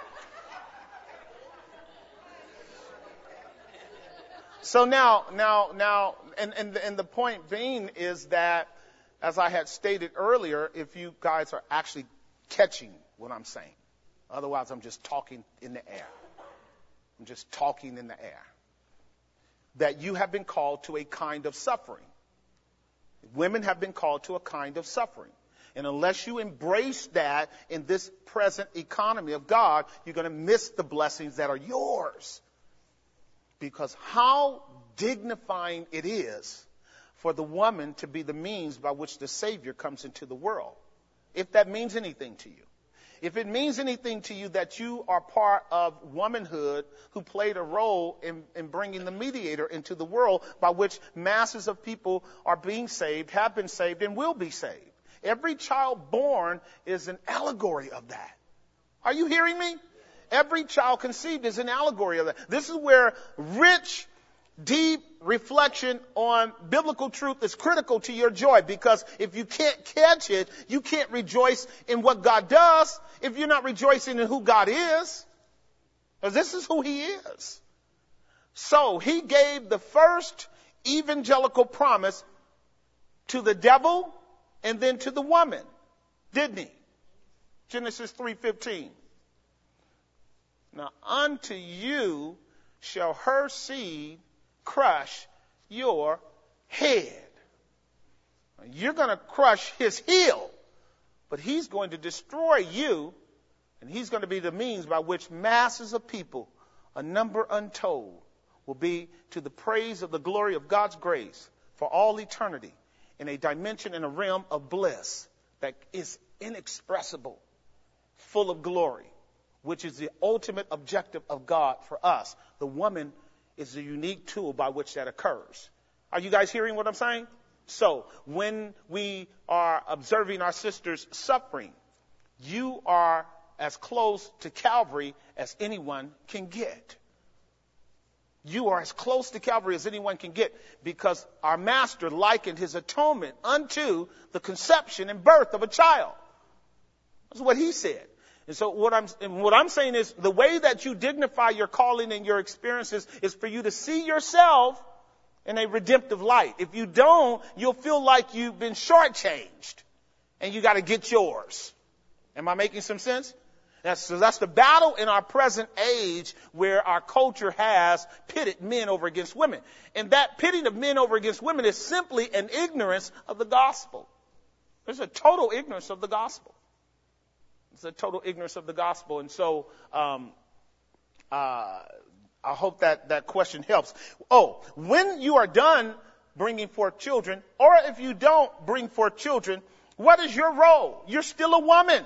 So now, now, now, and, and, and the point being is that, as I had stated earlier, if you guys are actually catching what I'm saying. Otherwise, I'm just talking in the air. I'm just talking in the air. That you have been called to a kind of suffering. Women have been called to a kind of suffering. And unless you embrace that in this present economy of God, you're going to miss the blessings that are yours. Because how dignifying it is for the woman to be the means by which the Savior comes into the world. If that means anything to you. If it means anything to you that you are part of womanhood who played a role in, in bringing the mediator into the world by which masses of people are being saved, have been saved, and will be saved. Every child born is an allegory of that. Are you hearing me? Every child conceived is an allegory of that. This is where rich, deep reflection on biblical truth is critical to your joy, because if you can't catch it, you can't rejoice in what God does if you're not rejoicing in who God is. Because this is who he is. So he gave the first evangelical promise to the devil and then to the woman, didn't he? Genesis three fifteen. Now unto you shall her seed crush your head. You're going to crush his heel, but he's going to destroy you, and he's going to be the means by which masses of people, a number untold, will be to the praise of the glory of God's grace for all eternity in a dimension and a realm of bliss that is inexpressible, full of glory, which is the ultimate objective of God for us. The woman is the unique tool by which that occurs. Are you guys hearing what I'm saying? So when we are observing our sister's suffering, you are as close to Calvary as anyone can get. You are as close to Calvary as anyone can get, because our master likened his atonement unto the conception and birth of a child. That's what he said. And so what I'm, and what I'm saying is the way that you dignify your calling and your experiences is for you to see yourself in a redemptive light. If you don't, you'll feel like you've been shortchanged and you got to get yours. Am I making some sense? That's, so that's the battle in our present age, where our culture has pitted men over against women. And that pitting of men over against women is simply an ignorance of the gospel. There's a total ignorance of the gospel. It's a total ignorance of the gospel. And so um, uh, I hope that that question helps. Oh, when you are done bringing forth children, or if you don't bring forth children, what is your role? You're still a woman.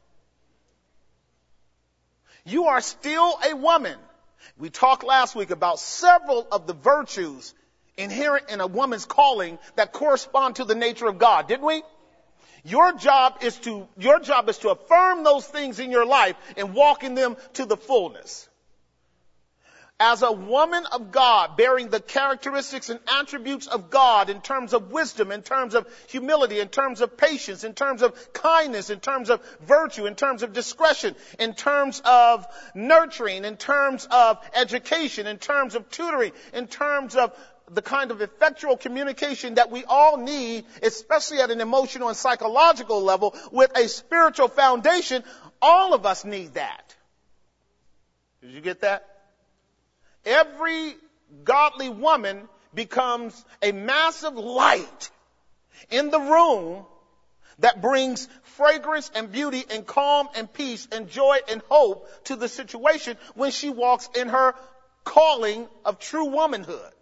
You are still a woman. We talked last week about several of the virtues inherent in a woman's calling that correspond to the nature of God, didn't we? Your job is to, your job is to affirm those things in your life and walk in them to the fullness. As a woman of God, bearing the characteristics and attributes of God in terms of wisdom, in terms of humility, in terms of patience, in terms of kindness, in terms of virtue, in terms of discretion, in terms of nurturing, in terms of education, in terms of tutoring, in terms of the kind of effectual communication that we all need, especially at an emotional and psychological level, with a spiritual foundation. All of us need that. Did you get that? Every godly woman becomes a massive light in the room that brings fragrance and beauty and calm and peace and joy and hope to the situation when she walks in her calling of true womanhood.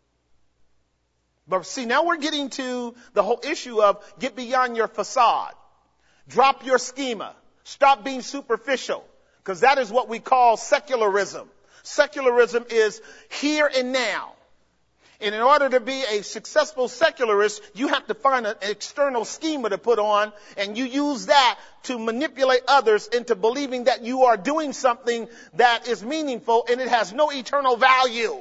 But see, now we're getting to the whole issue of get beyond your facade. Drop your schema. Stop being superficial, because that is what we call secularism. Secularism is here and now. And in order to be a successful secularist, you have to find an external schema to put on, and you use that to manipulate others into believing that you are doing something that is meaningful and it has no eternal value.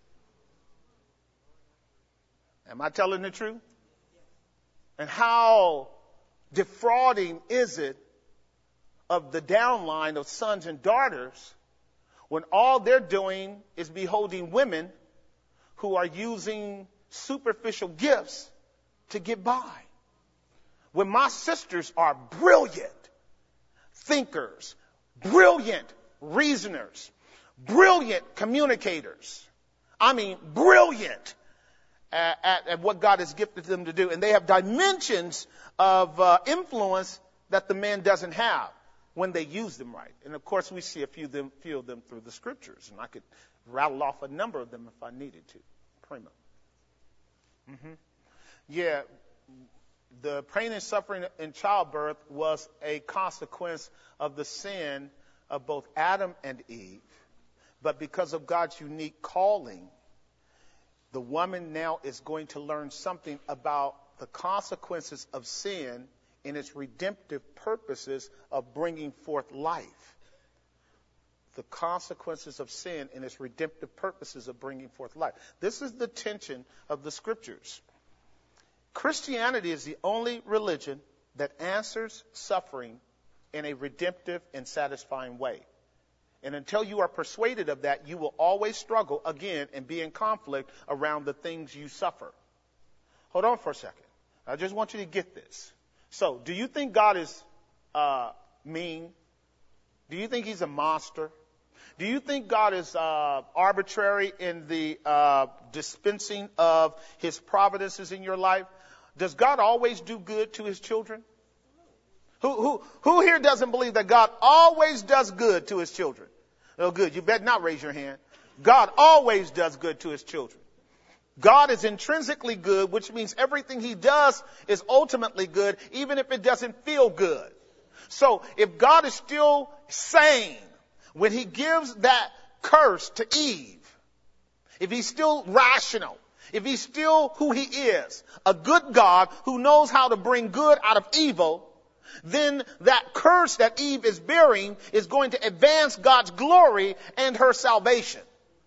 Am I telling the truth? And how defrauding is it of the downline of sons and daughters when all they're doing is beholding women who are using superficial gifts to get by. When my sisters are brilliant thinkers, brilliant reasoners, brilliant communicators. I mean, brilliant at, at, at what God has gifted them to do. And they have dimensions of uh, influence that the man doesn't have when they use them right. And of course, we see a few of them, few of them through the scriptures. And I could rattle off a number of them if I needed to. Prima. Mm-hmm. Yeah, the pain and suffering in childbirth was a consequence of the sin of both Adam and Eve. But because of God's unique calling, the woman now is going to learn something about the consequences of sin and its redemptive purposes of bringing forth life. The consequences of sin and its redemptive purposes of bringing forth life. This is the tension of the scriptures. Christianity is the only religion that answers suffering in a redemptive and satisfying way. And until you are persuaded of that, you will always struggle again and be in conflict around the things you suffer. Hold on for a second. I just want you to get this. So, do you think God is uh, mean? Do you think he's a monster? Do you think God is uh, arbitrary in the uh, dispensing of his providences in your life? Does God always do good to his children? Who, who, who here doesn't believe that God always does good to his children? Oh, good. You better not raise your hand. God always does good to his children. God is intrinsically good, which means everything he does is ultimately good, even if it doesn't feel good. So if God is still sane when he gives that curse to Eve, if he's still rational, if he's still who he is, a good God who knows how to bring good out of evil, then that curse that Eve is bearing is going to advance God's glory and her salvation.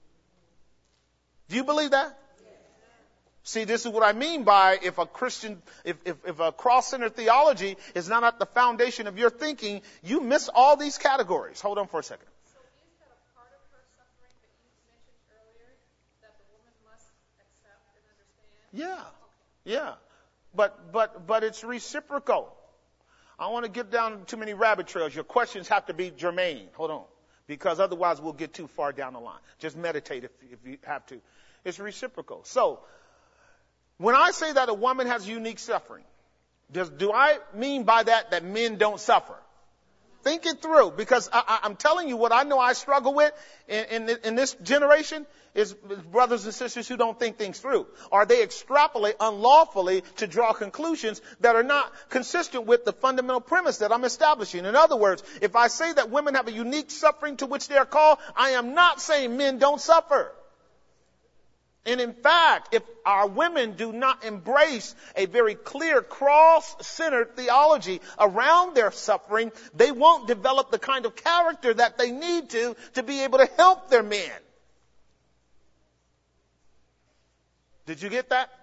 Do you believe that? See, this is what I mean by if a Christian, if, if, if a cross-centered theology is not at the foundation of your thinking, you miss all these categories. Hold on for a second. So is that a part of her suffering that you mentioned earlier that the woman must accept and understand? Yeah, yeah. But, but, but it's reciprocal. I don't want to get down too many rabbit trails. Your questions have to be germane. Hold on. Because otherwise we'll get too far down the line. Just meditate if, if you have to. It's reciprocal. So, when I say that a woman has unique suffering, does, do I mean by that that men don't suffer? Think it through, because I, I, I'm telling you what I know I struggle with in, in, in this generation is brothers and sisters who don't think things through. Or they extrapolate unlawfully to draw conclusions that are not consistent with the fundamental premise that I'm establishing. In other words, if I say that women have a unique suffering to which they are called, I am not saying men don't suffer. And in fact, if our women do not embrace a very clear cross-centered theology around their suffering, they won't develop the kind of character that they need to to be able to help their men. Did you get that?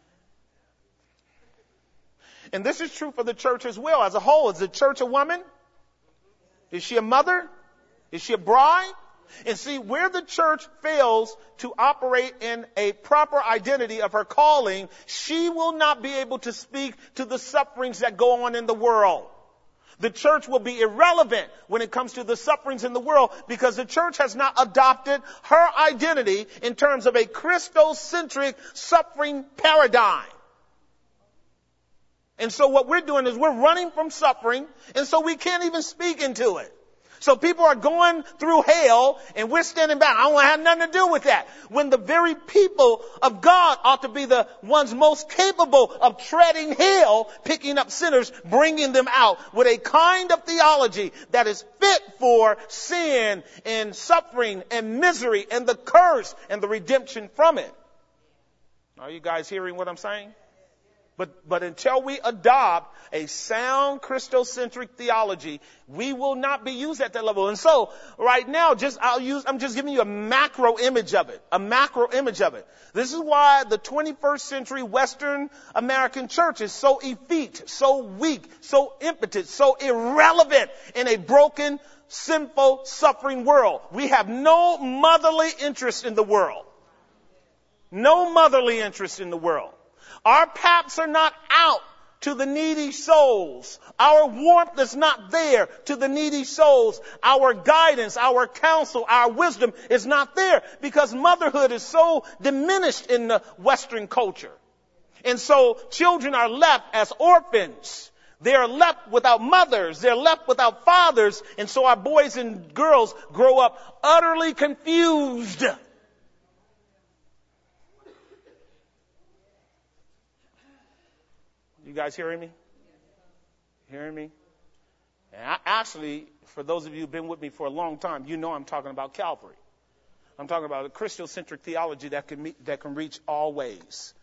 And this is true for the church as well. As a whole, is the church a woman? Is she a mother? Is she a bride? And see, where the church fails to operate in a proper identity of her calling, she will not be able to speak to the sufferings that go on in the world. The church will be irrelevant when it comes to the sufferings in the world because the church has not adopted her identity in terms of a Christocentric suffering paradigm. And so what we're doing is we're running from suffering, and so we can't even speak into it. So people are going through hell, and we're standing back. I don't want to have nothing to do with that. When the very people of God ought to be the ones most capable of treading hell, picking up sinners, bringing them out with a kind of theology that is fit for sin and suffering and misery and the curse and the redemption from it. Are you guys hearing what I'm saying? But, but until we adopt a sound Christocentric theology, we will not be used at that level. And so right now, just, I'll use, I'm just giving you a macro image of it, a macro image of it. This is why the twenty-first century Western American church is so effete, so weak, so impotent, so irrelevant in a broken, sinful, suffering world. We have no motherly interest in the world. No motherly interest in the world. Our paps are not out to the needy souls. Our warmth is not there to the needy souls. Our guidance, our counsel, our wisdom is not there because motherhood is so diminished in the Western culture. And so children are left as orphans. They are left without mothers. They're left without fathers. And so our boys and girls grow up utterly confused. You guys hearing me? Hearing me? And I, actually, for those of you who've been with me for a long time, you know I'm talking about Calvary. I'm talking about a Christocentric theology that can meet, that can reach all ways.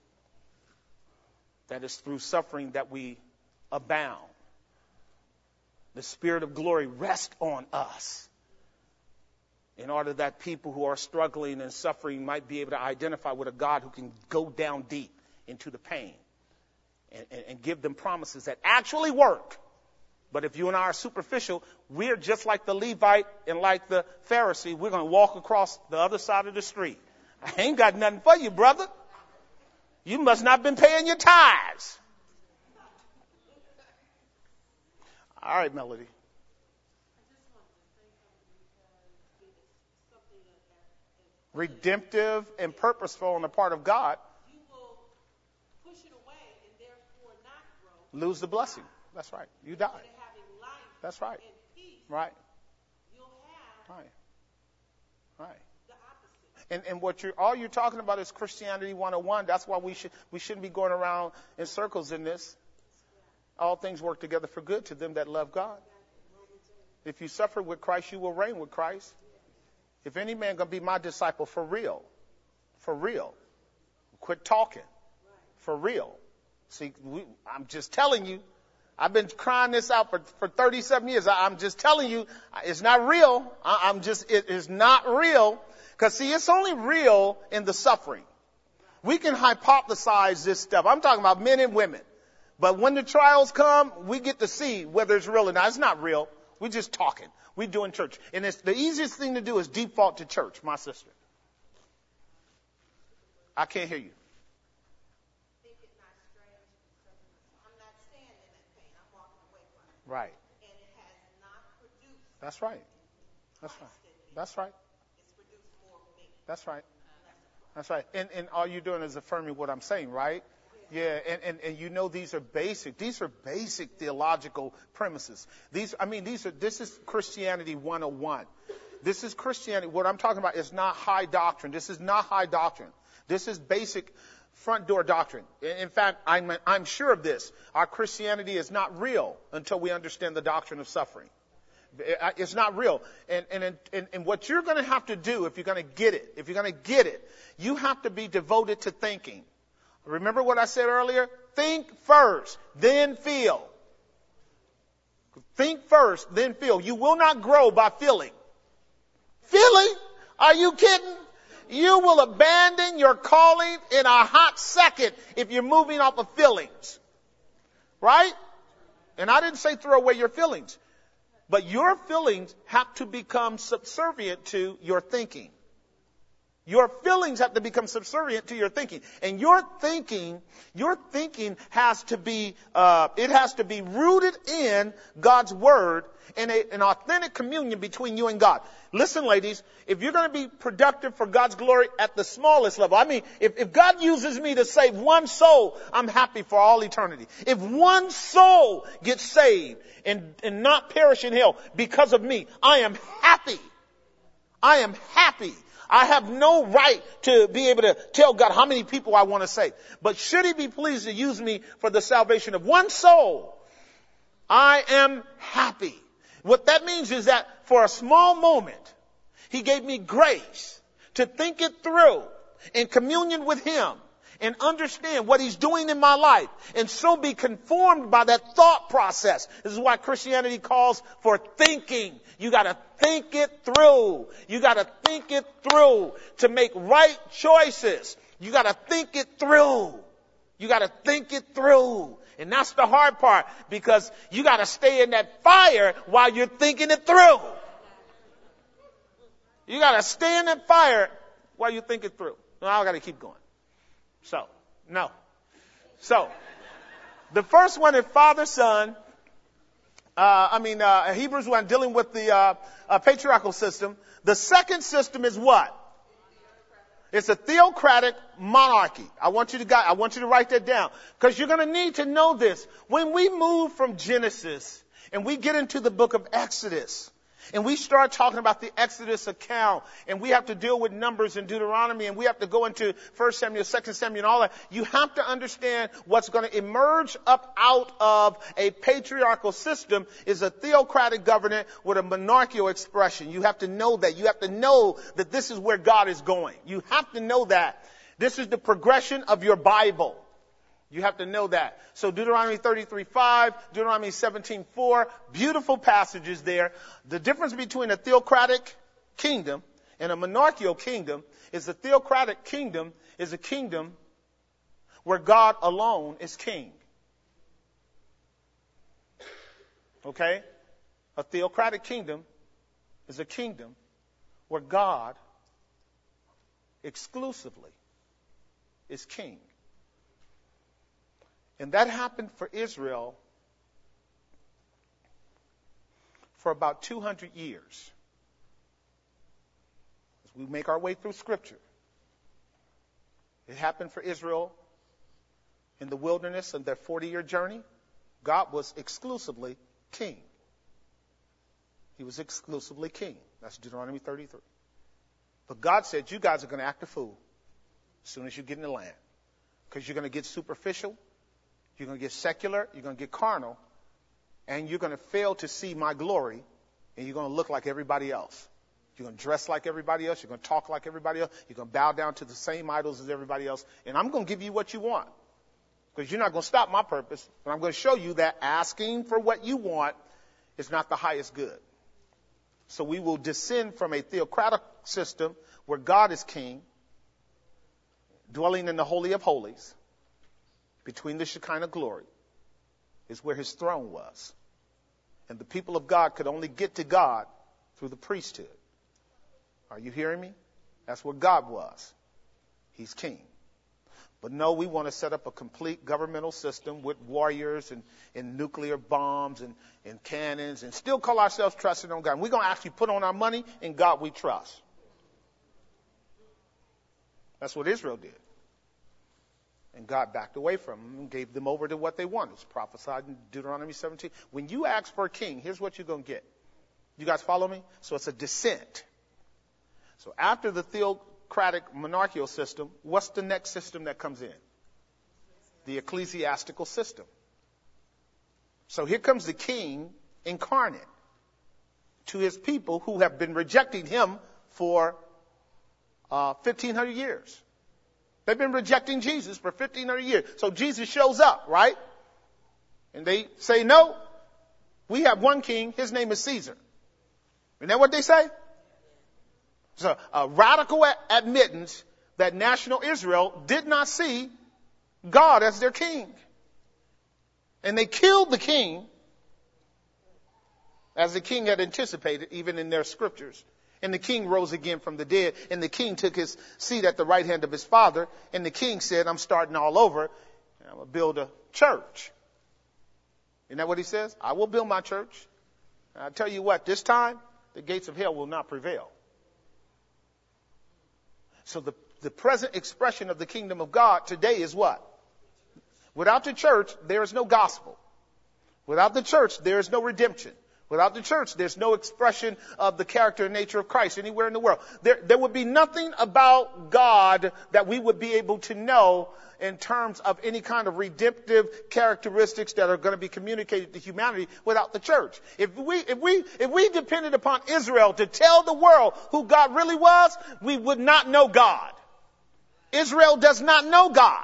That is through suffering that we abound. The Spirit of glory rests on us in order that people who are struggling and suffering might be able to identify with a God who can go down deep into the pain. And, and, and give them promises that actually work. But if you and I are superficial, we're just like the Levite and like the Pharisee. We're going to walk across the other side of the street. I ain't got nothing for you, brother. You must not have been paying your tithes. All right, Melody. Redemptive and purposeful on the part of God. Lose the blessing. That's right. You die. That's right. Right. Right. Right. And and what you're all you're talking about is Christianity one oh one. That's why we should we shouldn't be going around in circles in this. All things work together for good to them that love God. If you suffer with Christ, you will reign with Christ. If any man gonna be my disciple for real, for real, quit talking, for real. See, we, I'm just telling you, I've been crying this out for, for thirty-seven years. I, I'm just telling you, it's not real. I, I'm just, it is not real. Because, see, it's only real in the suffering. We can hypothesize this stuff. I'm talking about men and women. But when the trials come, we get to see whether it's real or not. It's not real. We're just talking. We're doing church. And it's, the easiest thing to do is default to church, my sister. I can't hear you. Right. And it has not produced. That's right. That's right. That's right. It's produced more of me. That's right. That's right. And and all you're doing is affirming what I'm saying, right? Yeah. And, and, and you know these are basic. These are basic theological premises. These I mean these are this is Christianity one oh one. This is Christianity. What I'm talking about is not high doctrine. This is not high doctrine. This is basic front door doctrine. In fact, I'm, I'm sure of this. Our Christianity is not real until we understand the doctrine of suffering. It's not real. And, and, and, and what you're going to have to do if you're going to get it, if you're going to get it, you have to be devoted to thinking. Remember what I said earlier? Think first, then feel. Think first, then feel. You will not grow by feeling. Feeling? Are you kidding? You will abandon your calling in a hot second if you're moving off of feelings. Right? And I didn't say throw away your feelings. But your feelings have to become subservient to your thinking. Your feelings have to become subservient to your thinking. And your thinking, your thinking has to be, uh, it has to be rooted in God's word and a, an authentic communion between you and God. Listen, ladies, if you're going to be productive for God's glory at the smallest level, I mean, if, if God uses me to save one soul, I'm happy for all eternity. If one soul gets saved and, and not perish in hell because of me, I am happy. I am happy. I have no right to be able to tell God how many people I want to save. But should he be pleased to use me for the salvation of one soul, I am happy. What that means is that for a small moment, he gave me grace to think it through in communion with him and understand what he's doing in my life and so be conformed by that thought process. This is why Christianity calls for thinking. You got to think it through. You got to think it through to make right choices. You got to think it through. You got to think it through. And that's the hard part because you got to stay in that fire while you're thinking it through. You got to stay in that fire while you think it through. No, I got to keep going. So, no. So, the first one is Father, Son. Uh, I mean, uh, Hebrews one, dealing with the uh, uh, patriarchal system. The second system is what? It's a theocratic monarchy. I want you to I want you to write that down because you're going to need to know this. When we move from Genesis and we get into the book of Exodus and we start talking about the Exodus account and we have to deal with Numbers and Deuteronomy and we have to go into First Samuel, Second Samuel and all that, you have to understand what's going to emerge up out of a patriarchal system is a theocratic government with a monarchical expression. You have to know that. You have to know that this is where God is going. You have to know that. This is the progression of your Bible. You have to know that. So Deuteronomy thirty-three five, Deuteronomy seventeen four, beautiful passages there. The difference between a theocratic kingdom and a monarchical kingdom is the theocratic kingdom is a kingdom where God alone is king. Okay? A theocratic kingdom is a kingdom where God exclusively is king. And that happened for Israel for about two hundred years. As we make our way through Scripture. It happened for Israel in the wilderness and their forty-year journey. God was exclusively king. He was exclusively king. That's Deuteronomy thirty-three. But God said, you guys are going to act a fool as soon as you get in the land. Because you're going to get superficial. You're going to get secular, you're going to get carnal, and you're going to fail to see my glory, and you're going to look like everybody else. You're going to dress like everybody else. You're going to talk like everybody else. You're going to bow down to the same idols as everybody else. And I'm going to give you what you want because you're not going to stop my purpose. But I'm going to show you that asking for what you want is not the highest good. So we will descend from a theocratic system where God is king, dwelling in the Holy of Holies, between the Shekinah glory, is where his throne was. And the people of God could only get to God through the priesthood. Are you hearing me? That's where God was. He's king. But no, we want to set up a complete governmental system with warriors and, and nuclear bombs and, and cannons and still call ourselves trusting on God. And we're going to actually put on our money in God we trust. That's what Israel did. And God backed away from them and gave them over to what they wanted. It's prophesied in Deuteronomy seventeen. When you ask for a king, here's what you're going to get. You guys follow me? So it's a descent. So after the theocratic monarchical system, what's the next system that comes in? The ecclesiastical system. So here comes the king incarnate to his people who have been rejecting him for uh, fifteen hundred years. They've been rejecting Jesus for fifteen hundred years. So Jesus shows up, right? And they say, no, we have one king. His name is Caesar. Isn't that what they say? So a radical admittance that national Israel did not see God as their king. And they killed the king as the king had anticipated, even in their scriptures. And the king rose again from the dead, and the king took his seat at the right hand of his father, and the king said, I'm starting all over, and I'm going to build a church. Isn't that what he says? I will build my church. And I tell you what, this time, the gates of hell will not prevail. So the, the present expression of the kingdom of God today is what? Without the church, there is no gospel. Without the church, there is no redemption. Without the church, there's no expression of the character and nature of Christ anywhere in the world. There, there would be nothing about God that we would be able to know in terms of any kind of redemptive characteristics that are going to be communicated to humanity without the church. If we, if we, if we depended upon Israel to tell the world who God really was, we would not know God. Israel does not know God.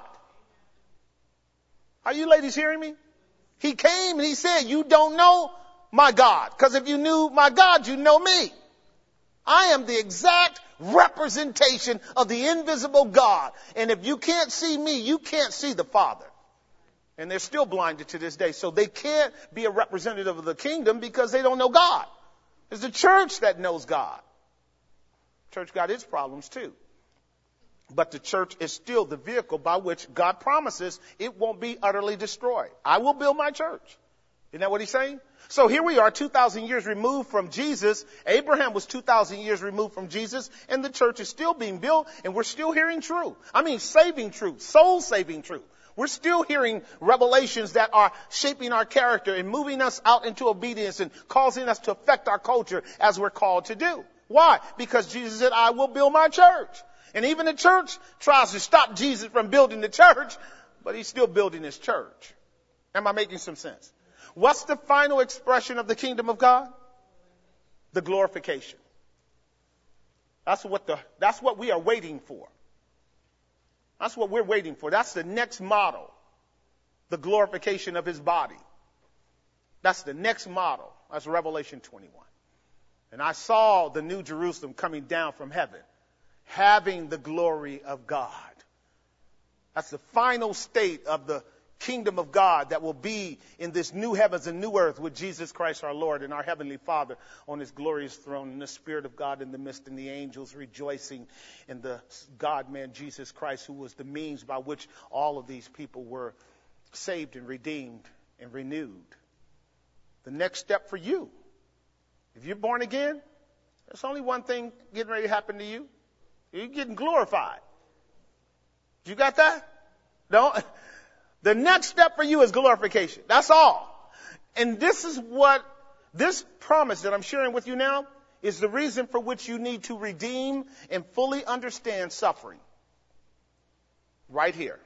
Are you ladies hearing me? He came and he said, you don't know my God. Because if you knew my God, you know me. I am the exact representation of the invisible God. And if you can't see me, you can't see the Father. And they're still blinded to this day. So they can't be a representative of the kingdom because they don't know God. It's the church that knows God. Church got its problems too. But the church is still the vehicle by which God promises it won't be utterly destroyed. I will build my church. Isn't that what he's saying? So here we are, two thousand years removed from Jesus. Abraham was two thousand years removed from Jesus, and the church is still being built, and we're still hearing truth. I mean, saving truth, soul-saving truth. We're still hearing revelations that are shaping our character and moving us out into obedience and causing us to affect our culture as we're called to do. Why? Because Jesus said, I will build my church. And even the church tries to stop Jesus from building the church, but he's still building his church. Am I making some sense? What's the final expression of the kingdom of God? The glorification. That's what the, that's what we are waiting for. That's what we're waiting for. That's the next model. The glorification of his body. That's the next model. That's Revelation twenty-one. And I saw the new Jerusalem coming down from heaven, having the glory of God. That's the final state of the kingdom of God that will be in this new heavens and new earth with Jesus Christ our Lord and our heavenly Father on his glorious throne, and the Spirit of God in the midst, and the angels rejoicing in the God-man Jesus Christ, who was the means by which all of these people were saved and redeemed and renewed. The next step for you, if you're born again, there's only one thing getting ready to happen to you. You're getting glorified. You got that? No? The next step for you is glorification. That's all. And this is what, this promise that I'm sharing with you now is the reason for which you need to redeem and fully understand suffering. Right here.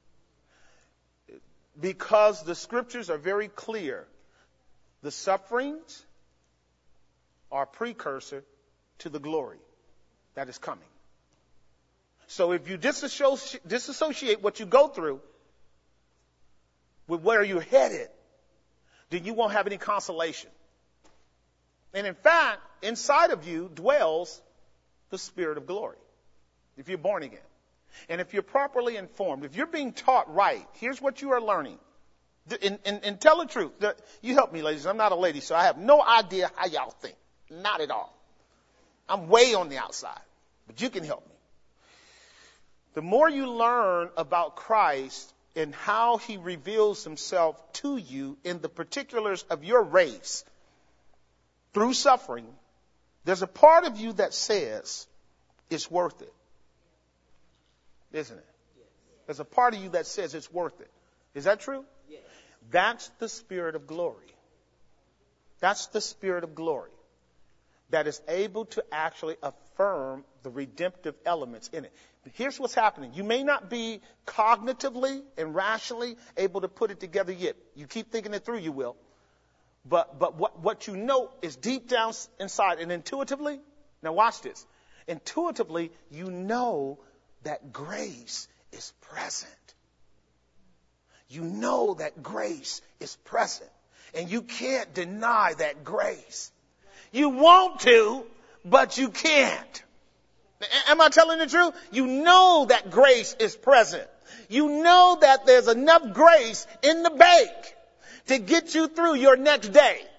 Because the scriptures are very clear. The sufferings are a precursor to the glory that is coming. So if you disassociate, disassociate what you go through with where you're headed, then you won't have any consolation. And in fact, inside of you dwells the Spirit of glory, if you're born again. And if you're properly informed, if you're being taught right, here's what you are learning. And, and, and tell the truth. You help me, ladies. I'm not a lady, so I have no idea how y'all think. Not at all. I'm way on the outside, but you can help me. The more you learn about Christ and how he reveals himself to you in the particulars of your race through suffering, there's a part of you that says it's worth it. Isn't it? There's a part of you that says it's worth it. Is that true? Yes. That's the Spirit of glory. That's the Spirit of glory that is able to actually affirm the redemptive elements in it. Here's what's happening. You may not be cognitively and rationally able to put it together yet. You keep thinking it through, you will. But but what, what you know is deep down inside and intuitively. Now watch this. Intuitively, you know that grace is present. You know that grace is present. And you can't deny that grace. You want to, but you can't. Am I telling the truth? You know that grace is present. You know that there's enough grace in the bank to get you through your next day.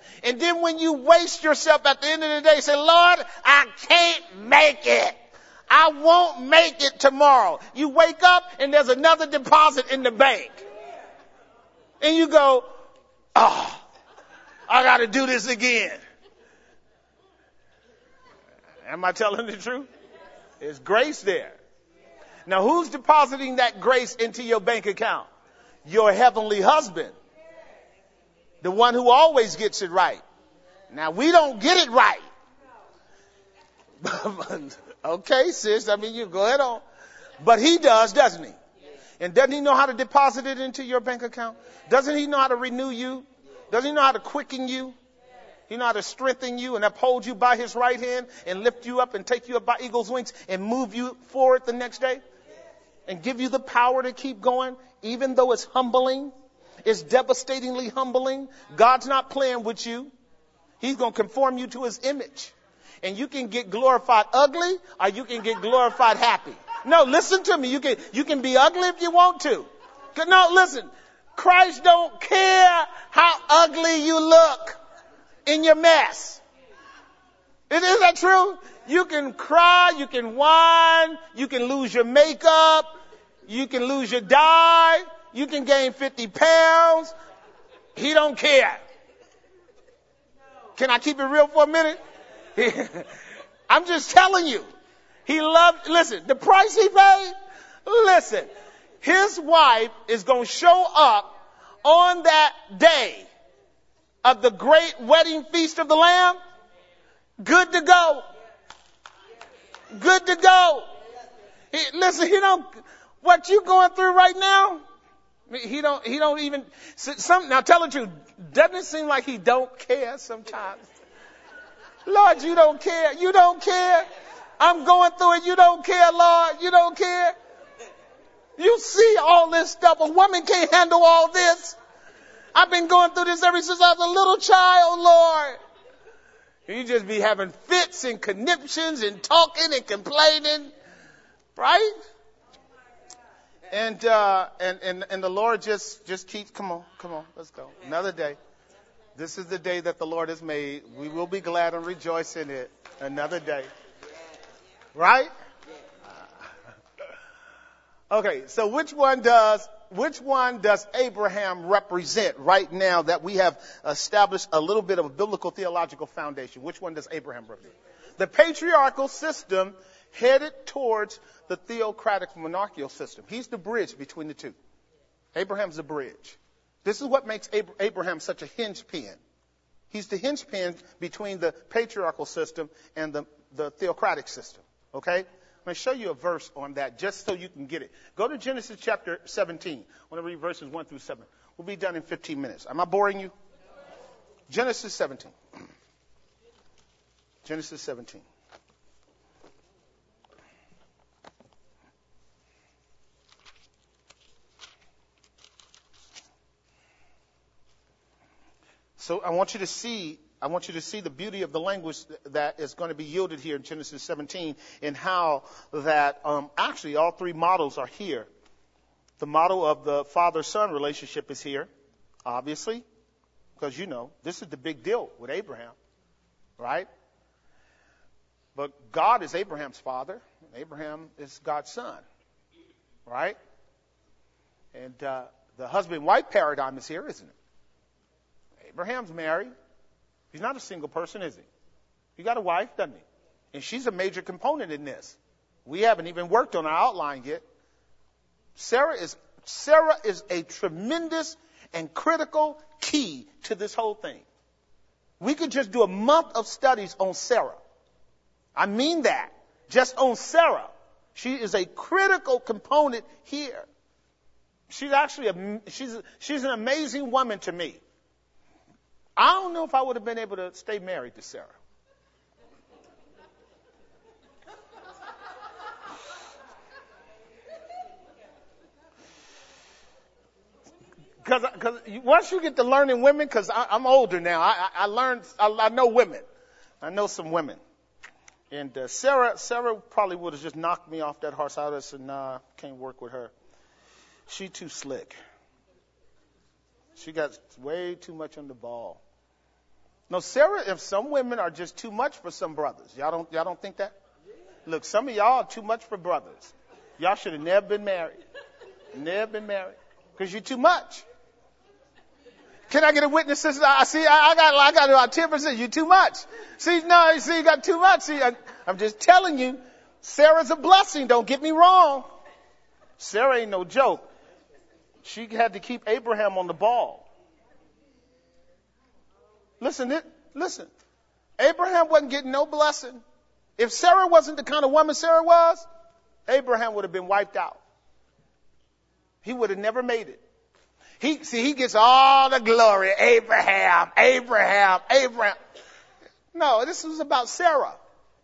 And then when you waste yourself at the end of the day, say, Lord, I can't make it. I won't make it tomorrow. You wake up and there's another deposit in the bank. And you go, oh, I got to do this again. Am I telling the truth? There's grace there. Now, who's depositing that grace into your bank account? Your heavenly husband. The one who always gets it right. Now, we don't get it right. Okay, sis, I mean, you go ahead on. But he does, doesn't he? And doesn't he know how to deposit it into your bank account? Doesn't he know how to renew you? Doesn't he know how to quicken you? He know how to strengthen you and uphold you by his right hand and lift you up and take you up by eagle's wings and move you forward the next day and give you the power to keep going, even though it's humbling. It's devastatingly humbling. God's not playing with you. He's going to conform you to his image. And you can get glorified ugly or you can get glorified happy. No, listen to me. You can, you can be ugly if you want to. No, listen. Christ don't care how ugly you look in your mess. Is that true? You can cry, you can whine, you can lose your makeup, you can lose your dye, you can gain fifty pounds. He don't care. Can I keep it real for a minute? I'm just telling you. He loved, listen, the price he paid, listen, his wife is going to show up on that day of the great wedding feast of the Lamb. Good to go. Good to go. He, listen, he don't, what you going through right now, he don't, he don't even, some, now tell the truth, doesn't it seem like he don't care sometimes? Lord, you don't care. You don't care. I'm going through it. You don't care, Lord. You don't care. You see all this stuff. A woman can't handle all this. I've been going through this ever since I was a little child, Lord. You just be having fits and conniptions and talking and complaining, right? And, uh, and, and, and the Lord just, just keeps, come on, come on, let's go. Another day. This is the day that the Lord has made. We will be glad and rejoice in it. Another day. Right? Okay, so which one does, which one does Abraham represent right now that we have established a little bit of a biblical theological foundation? Which one does Abraham represent? The patriarchal system headed towards the theocratic monarchical system. He's the bridge between the two. Abraham's the bridge. This is what makes Abraham such a hinge pin. He's the hinge pin between the patriarchal system and the, the theocratic system. Okay? I'm going to show you a verse on that just so you can get it. Go to Genesis chapter seventeen. I want to read verses one through seven. We'll be done in fifteen minutes. Am I boring you? Genesis seventeen. Genesis seventeen. So I want you to see, I want you to see the beauty of the language that is going to be yielded here in Genesis seventeen and how that um, actually all three models are here. The model of the father-son relationship is here, obviously, because, you know, this is the big deal with Abraham, right? But God is Abraham's father, and Abraham is God's son, right? And uh, the husband-wife paradigm is here, isn't it? Abraham's married. He's not a single person, is he? He got a wife, doesn't he? And she's a major component in this. We haven't even worked on our outline yet. Sarah is Sarah is a tremendous and critical key to this whole thing. We could just do a month of studies on Sarah. I mean that. Just on Sarah. She is a critical component here. She's actually a, she's she's an amazing woman to me. I don't know if I would have been able to stay married to Sarah. Because once you get to learning women, because I'm older now, I, I learned, I, I know women. I know some women. And uh, Sarah Sarah probably would have just knocked me off that horse. I would have said, nah, can't work with her. She too slick. She got way too much on the ball. No, Sarah, if some women are just too much for some brothers. Y'all don't, y'all don't think that? Look, some of y'all are too much for brothers. Y'all should have never been married. Never been married. Because you're too much. Can I get a witness, sister? I see, I, I got, I got about ten percent. You're too much. See, no, you see, you got too much. See, I, I'm just telling you, Sarah's a blessing. Don't get me wrong. Sarah ain't no joke. She had to keep Abraham on the ball. Listen, it, listen. Abraham wasn't getting no blessing. If Sarah wasn't the kind of woman Sarah was, Abraham would have been wiped out. He would have never made it. He, see, he gets all the glory. Abraham, Abraham, Abraham. No, this was about Sarah.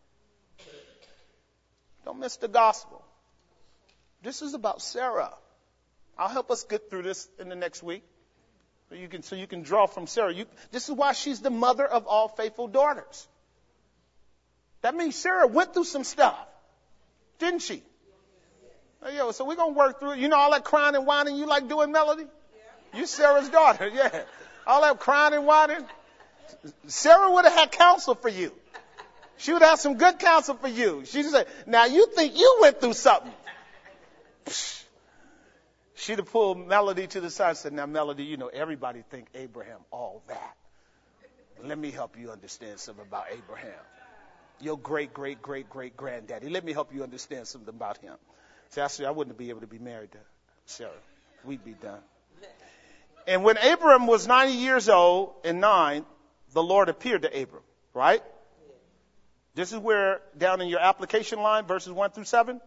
Don't miss the gospel. This is about Sarah. I'll help us get through this in the next week. So you can, so you can draw from Sarah. You, this is why she's the mother of all faithful daughters. That means Sarah went through some stuff. Didn't she? Oh, yo, so we're going to work through it. You know all that crying and whining you like doing, Melody? You Sarah's daughter, yeah. All that crying and whining. Sarah would have had counsel for you. She would have some good counsel for you. She'd say, now you think you went through something. Psh. She'd have pulled Melody to the side and said, now, Melody, you know, everybody think Abraham all that. Let me help you understand something about Abraham. Your great, great, great, great granddaddy. Let me help you understand something about him. See, I said, I wouldn't be able to be married to Sarah. We'd be done. And when Abram was ninety years old and nine, the Lord appeared to Abram, right? This is where, down in your application line, verses one through seven,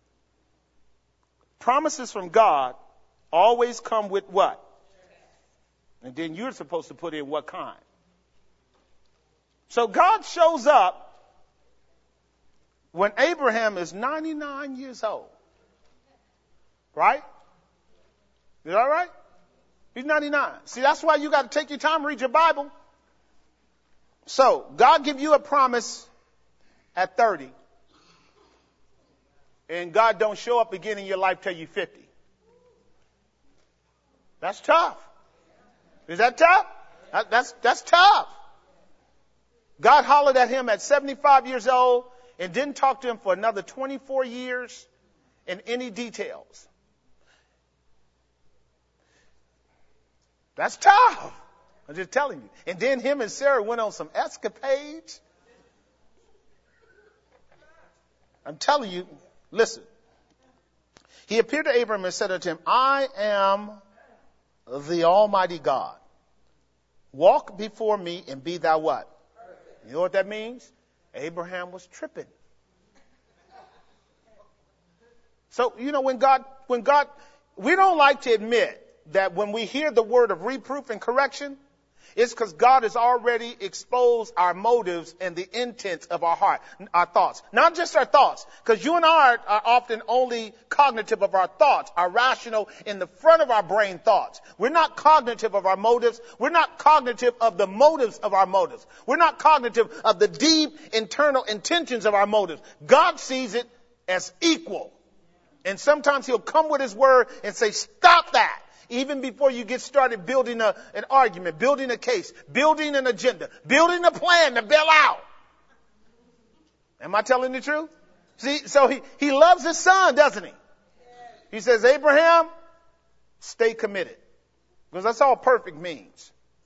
promises from God always come with what? And then you're supposed to put in what kind. So God shows up when Abraham is ninety-nine years old. Right? Is that right? He's ninety-nine. See, that's why you got to take your time and read your Bible. So, God give you a promise at thirty. And God don't show up again in your life till you're fifty. That's tough. Is that tough? That, that's, that's tough. God hollered at him at seventy-five years old and didn't talk to him for another twenty-four years in any details. That's tough. I'm just telling you. And then him and Sarah went on some escapades. I'm telling you, listen. He appeared to Abram and said unto him, I am the Almighty God. Walk before me and be thou what? You know what that means? Abraham was tripping. So, you know, when God, when God, we don't like to admit that when we hear the word of reproof and correction, it's because God has already exposed our motives and the intent of our heart, our thoughts. Not just our thoughts, because you and I are, are often only cognitive of our thoughts, are rational in the front of our brain thoughts. We're not cognitive of our motives. We're not cognitive of the motives of our motives. We're not cognitive of the deep internal intentions of our motives. God sees it as equal. And sometimes he'll come with his word and say, stop that. Even before you get started building a, an argument, building a case, building an agenda, building a plan to bail out. Am I telling the truth? See, so he, he loves his son, doesn't he? He says, Abraham, stay committed. Because that's all perfect means.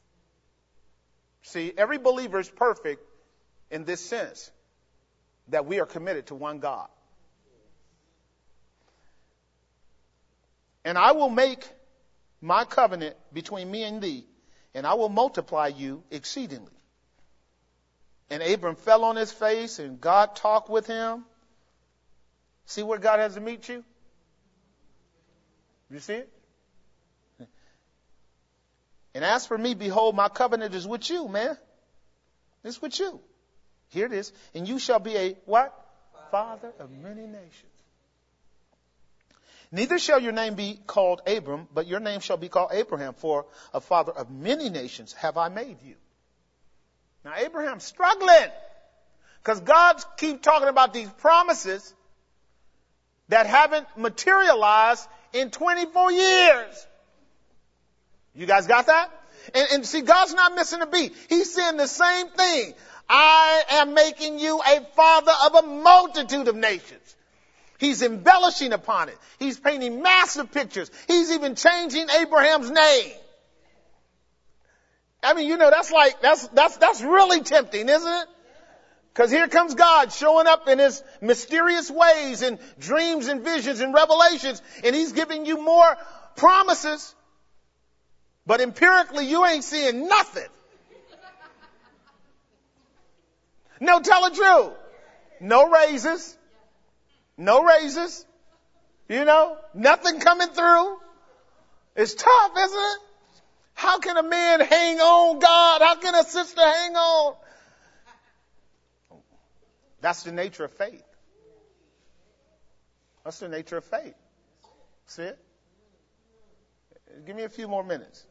See, every believer is perfect in this sense, that we are committed to one God. And I will make my covenant between me and thee, and I will multiply you exceedingly. And Abram fell on his face, and God talked with him. See where God has to meet you? You see it? And as for me, behold, my covenant is with you, man. It's with you. Here it is. And you shall be a what? Father of many nations. Neither shall your name be called Abram, but your name shall be called Abraham, for a father of many nations have I made you. Now Abraham's struggling because God keeps talking about these promises that haven't materialized in twenty-four years. You guys got that? And, and see, God's not missing a beat. He's saying the same thing. I am making you a father of a multitude of nations. He's embellishing upon it. He's painting massive pictures. He's even changing Abraham's name. I mean, you know, that's like, that's, that's, that's really tempting, isn't it? Because here comes God showing up in his mysterious ways and dreams and visions and revelations, and he's giving you more promises. But empirically, you ain't seeing nothing. No, tell the truth. No raises. No raises. You know, nothing coming through. It's tough, isn't it? How can a man hang on, God? How can a sister hang on? That's the nature of faith. That's the nature of faith. See it? Give me a few more minutes.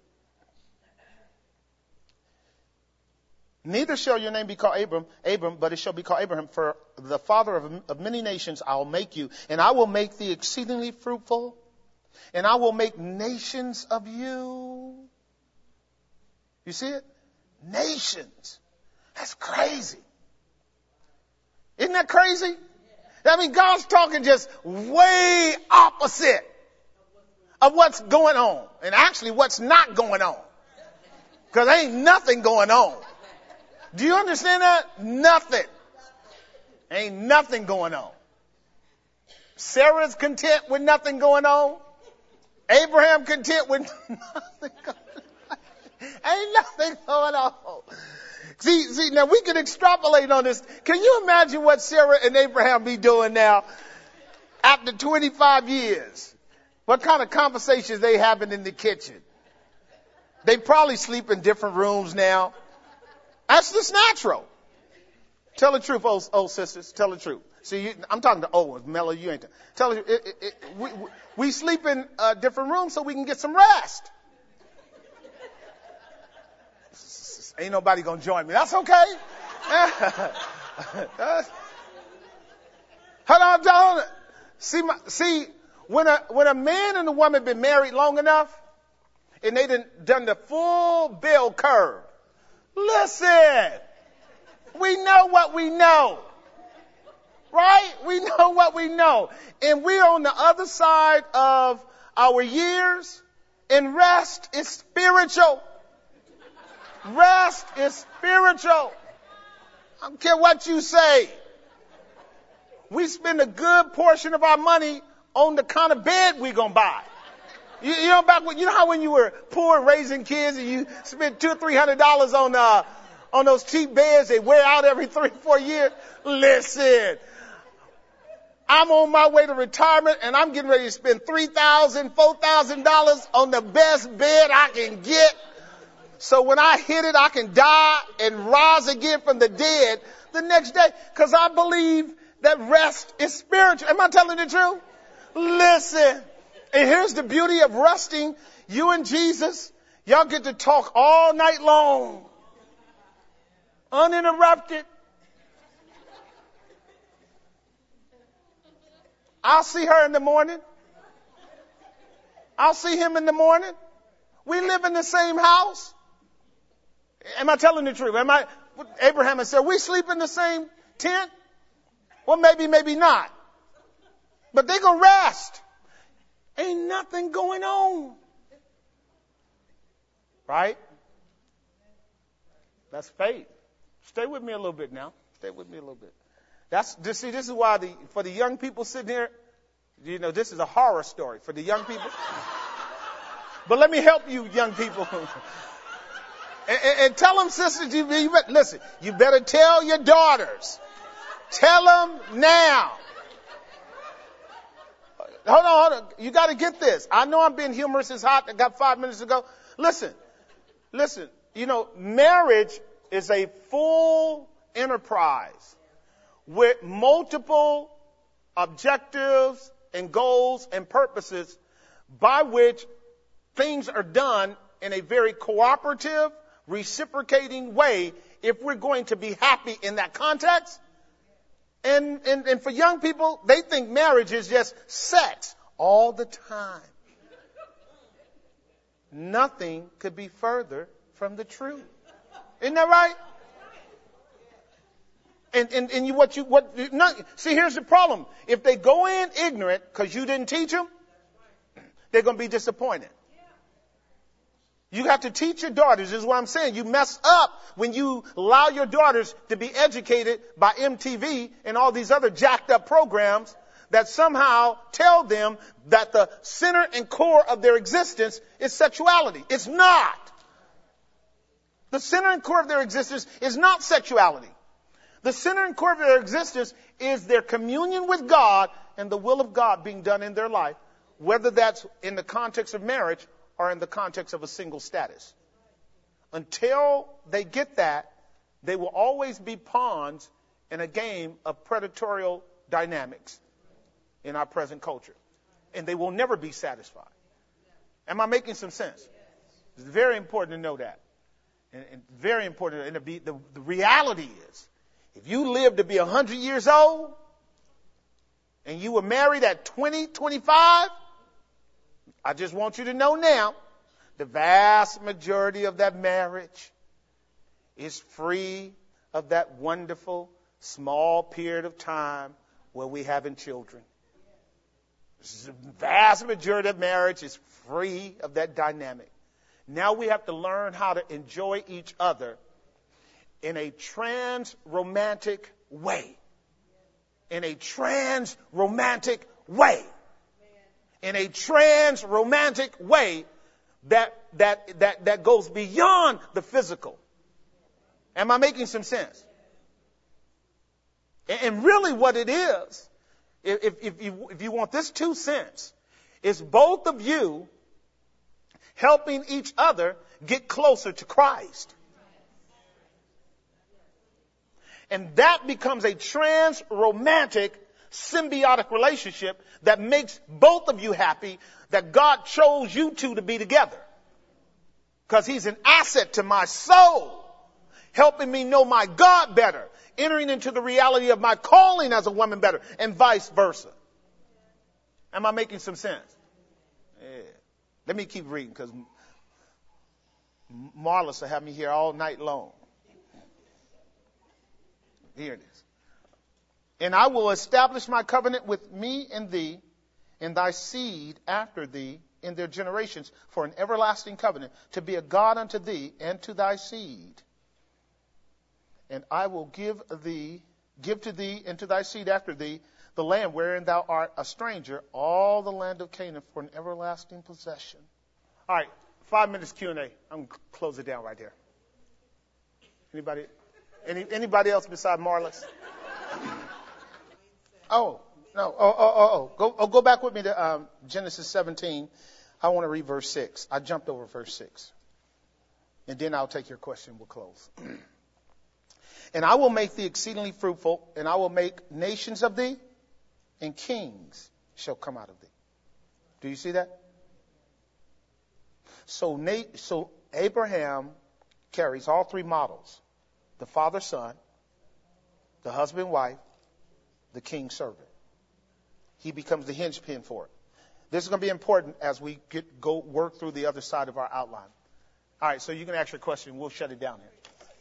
Neither shall your name be called Abram, Abram, but it shall be called Abraham, for the father of, of many nations I will make you, and I will make thee exceedingly fruitful, and I will make nations of you. You see it? Nations. That's crazy. Isn't that crazy? I mean, God's talking just way opposite of what's going on, and actually what's not going on, because there ain't nothing going on. Do you understand that? Nothing. Ain't nothing going on. Sarah's content with nothing going on. Abraham content with nothing going on. Ain't nothing going on. See, see, now we can extrapolate on this. Can you imagine what Sarah and Abraham be doing now after twenty-five years? What kind of conversations they having in the kitchen? They probably sleep in different rooms now. That's just natural. Tell the truth, old, old sisters. Tell the truth. See, you, I'm talking to old ones. Mello, you ain't. T- tell the truth. It, it, it, we, we, we sleep in uh, different rooms so we can get some rest. Ain't nobody gonna join me. That's okay. Hold on, hold on. See, my, see, when a when a man and a woman been married long enough, and they done done the full bell curve. Listen, we know what we know, right? We know what we know. And we're on the other side of our years, and rest is spiritual. Rest is spiritual. I don't care what you say. We spend a good portion of our money on the kind of bed we're going to buy. You, you know, back when, you know how when you were poor and raising kids and you spent two or three hundred dollars on uh on those cheap beds, they wear out every three or four years. Listen, I'm on my way to retirement and I'm getting ready to spend three thousand, four thousand dollars on the best bed I can get. So when I hit it, I can die and rise again from the dead the next day, because I believe that rest is spiritual. Am I telling the truth? Listen. And here's the beauty of resting. You and Jesus, y'all get to talk all night long. Uninterrupted. I'll see her in the morning. I'll see him in the morning. We live in the same house. Am I telling the truth? Am I, Abraham and Sarah, we sleep in the same tent? Well, maybe, maybe not. But they're going to rest. Ain't nothing going on. Right? That's faith. Stay with me a little bit now. Stay with me a little bit. That's just see, this is why the for the young people sitting here, you know, this is a horror story for the young people. But let me help you, young people. and, and, and tell them, sisters, you, you better, listen, you better tell your daughters. Tell them now. Hold on, hold on. You got to get this. I know I'm being humorous. It's hot. I got five minutes to go. Listen, listen. You know, marriage is a full enterprise with multiple objectives and goals and purposes by which things are done in a very cooperative, reciprocating way if we're going to be happy in that context. And, and, and for young people, they think marriage is just sex all the time. Nothing could be further from the truth. Isn't that right? And, and, and you, what you, what, not, see, here's the problem. If they go in ignorant because you didn't teach them, they're going to be disappointed. You have to teach your daughters, is what I'm saying. You mess up when you allow your daughters to be educated by M T V and all these other jacked up programs that somehow tell them that the center and core of their existence is sexuality. It's not. The center and core of their existence is not sexuality. The center and core of their existence is their communion with God and the will of God being done in their life, whether that's in the context of marriage or in the context of a single status. Until they get that, they will always be pawns in a game of predatory dynamics in our present culture. And they will never be satisfied. Am I making some sense? It's very important to know that. And, and very important. And to be, the, the reality is, if you live to be one hundred years old and you were married at twenty, twenty-five, I just want you to know now, the vast majority of that marriage is free of that wonderful small period of time where we're having children. The vast majority of marriage is free of that dynamic. Now we have to learn how to enjoy each other in a trans-romantic way. In a trans-romantic way. In a trans-romantic way that, that, that, that goes beyond the physical. Am I making some sense? And, and really what it is, if, if, you, if you want this two cents, is both of you helping each other get closer to Christ. And that becomes a trans-romantic symbiotic relationship that makes both of you happy that God chose you two to be together. Because he's an asset to my soul, helping me know my God better, entering into the reality of my calling as a woman better, and vice versa. Am I making some sense? Yeah. Let me keep reading because Marlis will have me here all night long. Here it is. And I will establish my covenant with me and thee and thy seed after thee in their generations for an everlasting covenant, to be a God unto thee and to thy seed. And I will give thee, give to thee and to thy seed after thee the land wherein thou art a stranger, all the land of Canaan for an everlasting possession. All right, five minutes Q and A. I'm going to close it down right here. Anybody? Any, anybody else beside Marlis? Oh, no. Oh, oh, oh, oh. Go, oh, go back with me to um, Genesis seventeen. I want to read verse six. I jumped over verse six. And then I'll take your question. We'll close. And I will make thee exceedingly fruitful, and I will make nations of thee, and kings shall come out of thee. Do you see that? So, Nate, so Abraham carries all three models. The father, son, the husband, wife, the king, servant. He becomes the hinge pin for it. This is going to be important as we get, go work through the other side of our outline. All right, so you can ask your question. We'll shut it down here.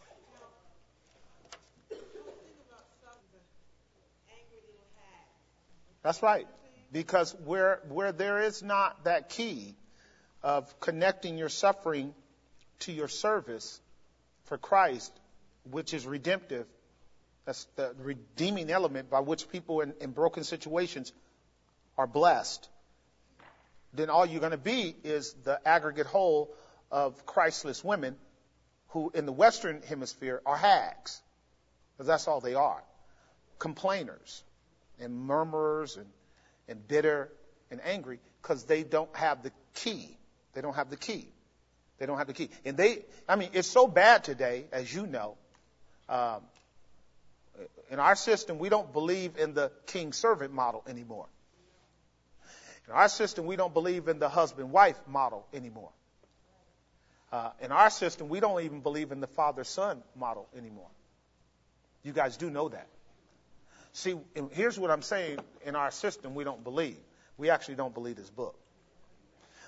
That's right. Because where where there is not that key of connecting your suffering to your service for Christ, which is redemptive, that's the redeeming element by which people in, in broken situations are blessed, then all you're going to be is the aggregate whole of Christless women who in the Western hemisphere are hags. Because that's all they are. Complainers and murmurers and, and bitter and angry because they don't have the key. They don't have the key. They don't have the key. And they, I mean, it's so bad today, as you know. Um, in our system, we don't believe in the king-servant model anymore. In our system, we don't believe in the husband-wife model anymore. Uh, in our system, we don't even believe in the father-son model anymore. You guys do know that. See, here's what I'm saying. In our system, we don't believe. We actually don't believe this book.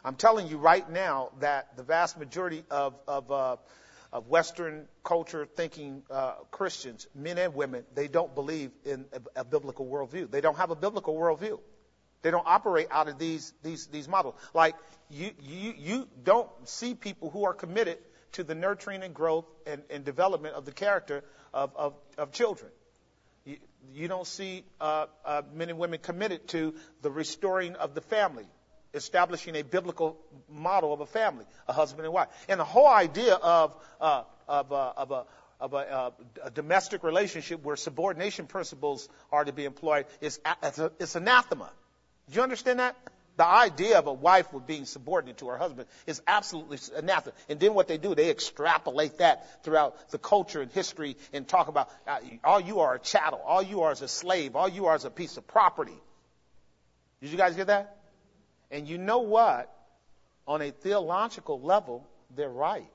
I'm telling you right now that the vast majority of, of, uh, of Western culture thinking uh, Christians, men and women, they don't believe in a, a biblical worldview. They don't have a biblical worldview. They don't operate out of these, these, these models. Like you, you, you don't see people who are committed to the nurturing and growth and, and development of the character of, of, of children. You, you don't see uh, uh, men and women committed to the restoring of the family, establishing a biblical model of a family, a husband and wife. And the whole idea of, uh, of, uh, of, a, of a, uh, a domestic relationship where subordination principles are to be employed is a, it's anathema. Do you understand that? The idea of a wife with being subordinate to her husband is absolutely anathema. And then what they do, they extrapolate that throughout the culture and history and talk about uh, all you are a chattel, all you are is a slave, all you are is a piece of property. Did you guys get that? And you know what? On a theological level, they're right.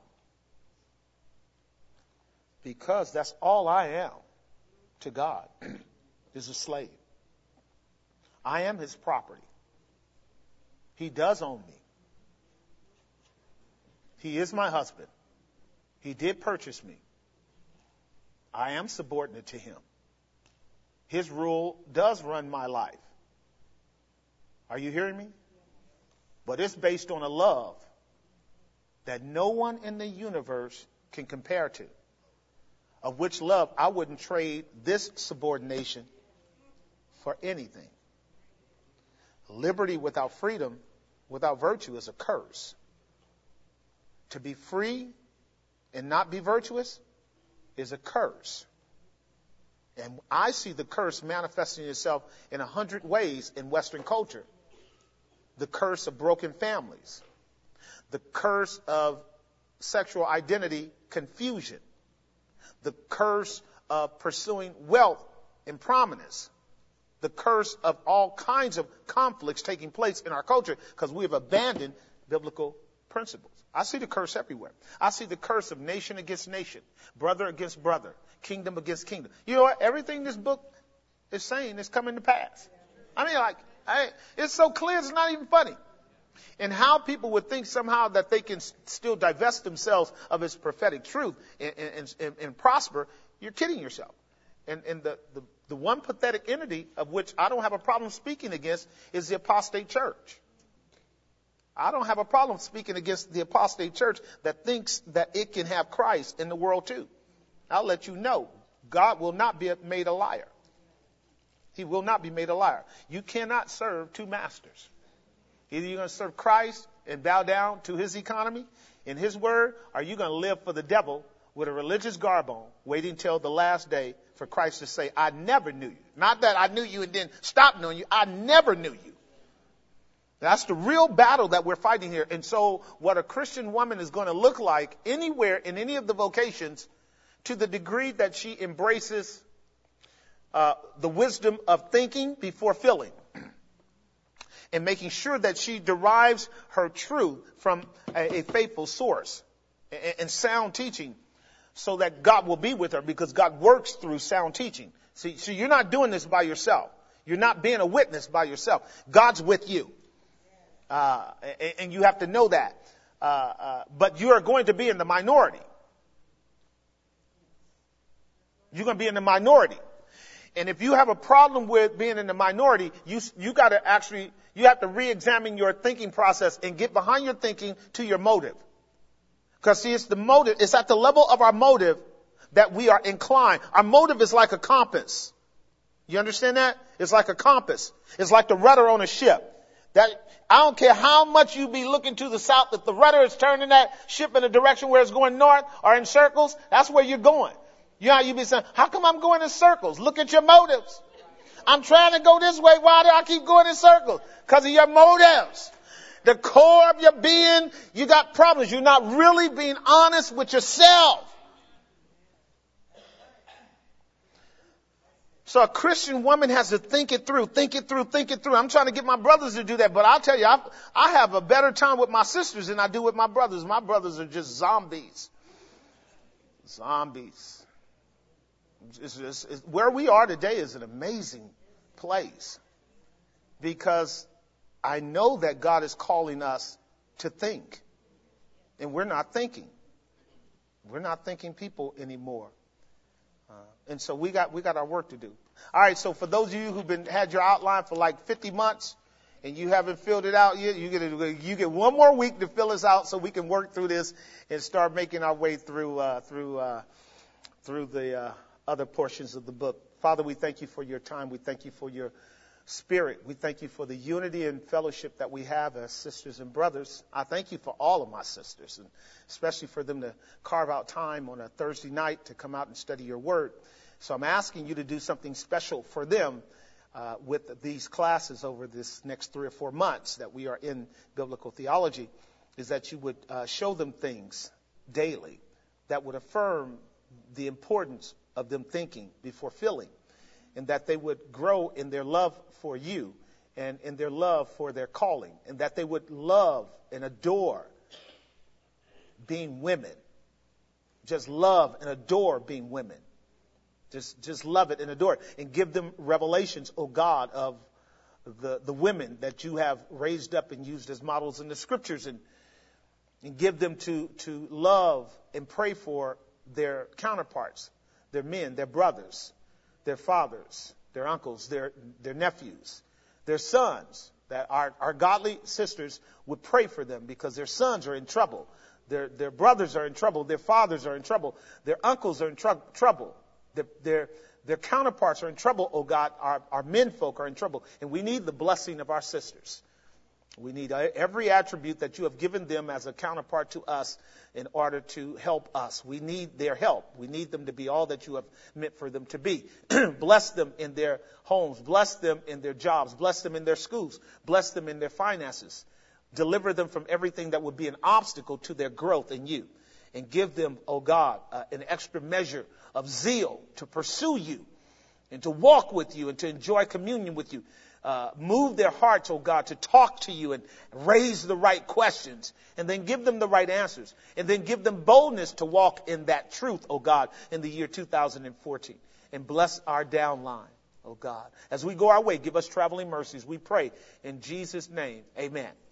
Because that's all I am to God, is a slave. I am his property. He does own me. He is my husband. He did purchase me. I am subordinate to him. His rule does run my life. Are you hearing me? But it's based on a love that no one in the universe can compare to. Of which love I wouldn't trade this subordination for anything. Liberty without freedom, without virtue, is a curse. To be free and not be virtuous is a curse. And I see the curse manifesting itself in a hundred ways in Western culture. The curse of broken families. The curse of sexual identity confusion. The curse of pursuing wealth and prominence. The curse of all kinds of conflicts taking place in our culture because we have abandoned biblical principles. I see the curse everywhere. I see the curse of nation against nation, brother against brother, kingdom against kingdom. You know what? Everything this book is saying is coming to pass. I mean, like, I, it's so clear it's not even funny. And how people would think somehow that they can s- still divest themselves of its prophetic truth and, and, and, and prosper, you're kidding yourself. And, and the, the, the one pathetic entity of which I don't have a problem speaking against is the apostate church. I don't have a problem speaking against the apostate church that thinks that it can have Christ in the world too. I'll let you know, God will not be made a liar. He will not be made a liar. You cannot serve two masters. Either you're going to serve Christ and bow down to his economy and his word, or you're going to live for the devil with a religious garb on, waiting till the last day for Christ to say, I never knew you. Not that I knew you and then stopped knowing you. I never knew you. That's the real battle that we're fighting here. And so what a Christian woman is going to look like anywhere in any of the vocations, to the degree that she embraces uh, the wisdom of thinking before feeling, and making sure that she derives her truth from a, a faithful source and, and sound teaching, so that God will be with her, because God works through sound teaching. See, so you're not doing this by yourself. You're not being a witness by yourself. God's with you. Uh, and, and you have to know that. Uh, uh, but you are going to be in the minority. You're going to be in the minority. And if you have a problem with being in the minority, you you got to actually, you have to re-examine your thinking process and get behind your thinking to your motive. Because see, it's the motive, it's at the level of our motive that we are inclined. Our motive is like a compass. You understand that? It's like a compass. It's like the rudder on a ship. That I don't care how much you be looking to the south, if the rudder is turning that ship in a direction where it's going north or in circles, that's where you're going. You know how you be saying, how come I'm going in circles? Look at your motives. I'm trying to go this way. Why do I keep going in circles? Because of your motives. The core of your being, you got problems. You're not really being honest with yourself. So a Christian woman has to think it through, think it through, think it through. I'm trying to get my brothers to do that, but I'll tell you, I, I have a better time with my sisters than I do with my brothers. My brothers are just zombies. Zombies. It's, it's, it's, where we are today is an amazing place, because I know that God is calling us to think. And we're not thinking. We're not thinking people anymore. Uh, and so we got we got our work to do. All right, so for those of you who've been had your outline for like fifty months and you haven't filled it out yet, you get a, you get one more week to fill this out so we can work through this and start making our way through uh, through uh, through the uh, other portions of the book. Father, we thank you for your time. We thank you for your Spirit. We thank you for the unity and fellowship that we have as sisters and brothers. I thank you for all of my sisters, and especially for them to carve out time on a Thursday night to come out and study your word. So I'm asking you to do something special for them uh, with these classes over this next three or four months that we are in biblical theology, is that you would uh, show them things daily that would affirm the importance of them thinking before feeling, and that they would grow in their love for you and in their love for their calling, and that they would love and adore being women. Just love and adore being women. Just just love it and adore it. And give them revelations, oh God, of the, the women that you have raised up and used as models in the scriptures, and, and give them to, to love and pray for their counterparts, their men, their brothers, their fathers, their uncles, their their nephews, their sons, that our, our godly sisters would pray for them because their sons are in trouble. Their their brothers are in trouble. Their fathers are in trouble. Their uncles are in tr- trouble. Their, their their counterparts are in trouble, oh God. Our, our men folk are in trouble. And we need the blessing of our sisters. We need every attribute that you have given them as a counterpart to us in order to help us. We need their help. We need them to be all that you have meant for them to be. Bless them in their homes. Bless them in their jobs. Bless them in their schools. Bless them in their finances. Deliver them from everything that would be an obstacle to their growth in you. And give them, oh God, uh, an extra measure of zeal to pursue you and to walk with you and to enjoy communion with you. Uh, move their hearts, oh God, to talk to you and raise the right questions, and then give them the right answers, and then give them boldness to walk in that truth, oh God, in the year two thousand fourteen. And bless our downline, oh God. As we go our way, give us traveling mercies, we pray in Jesus' name. Amen.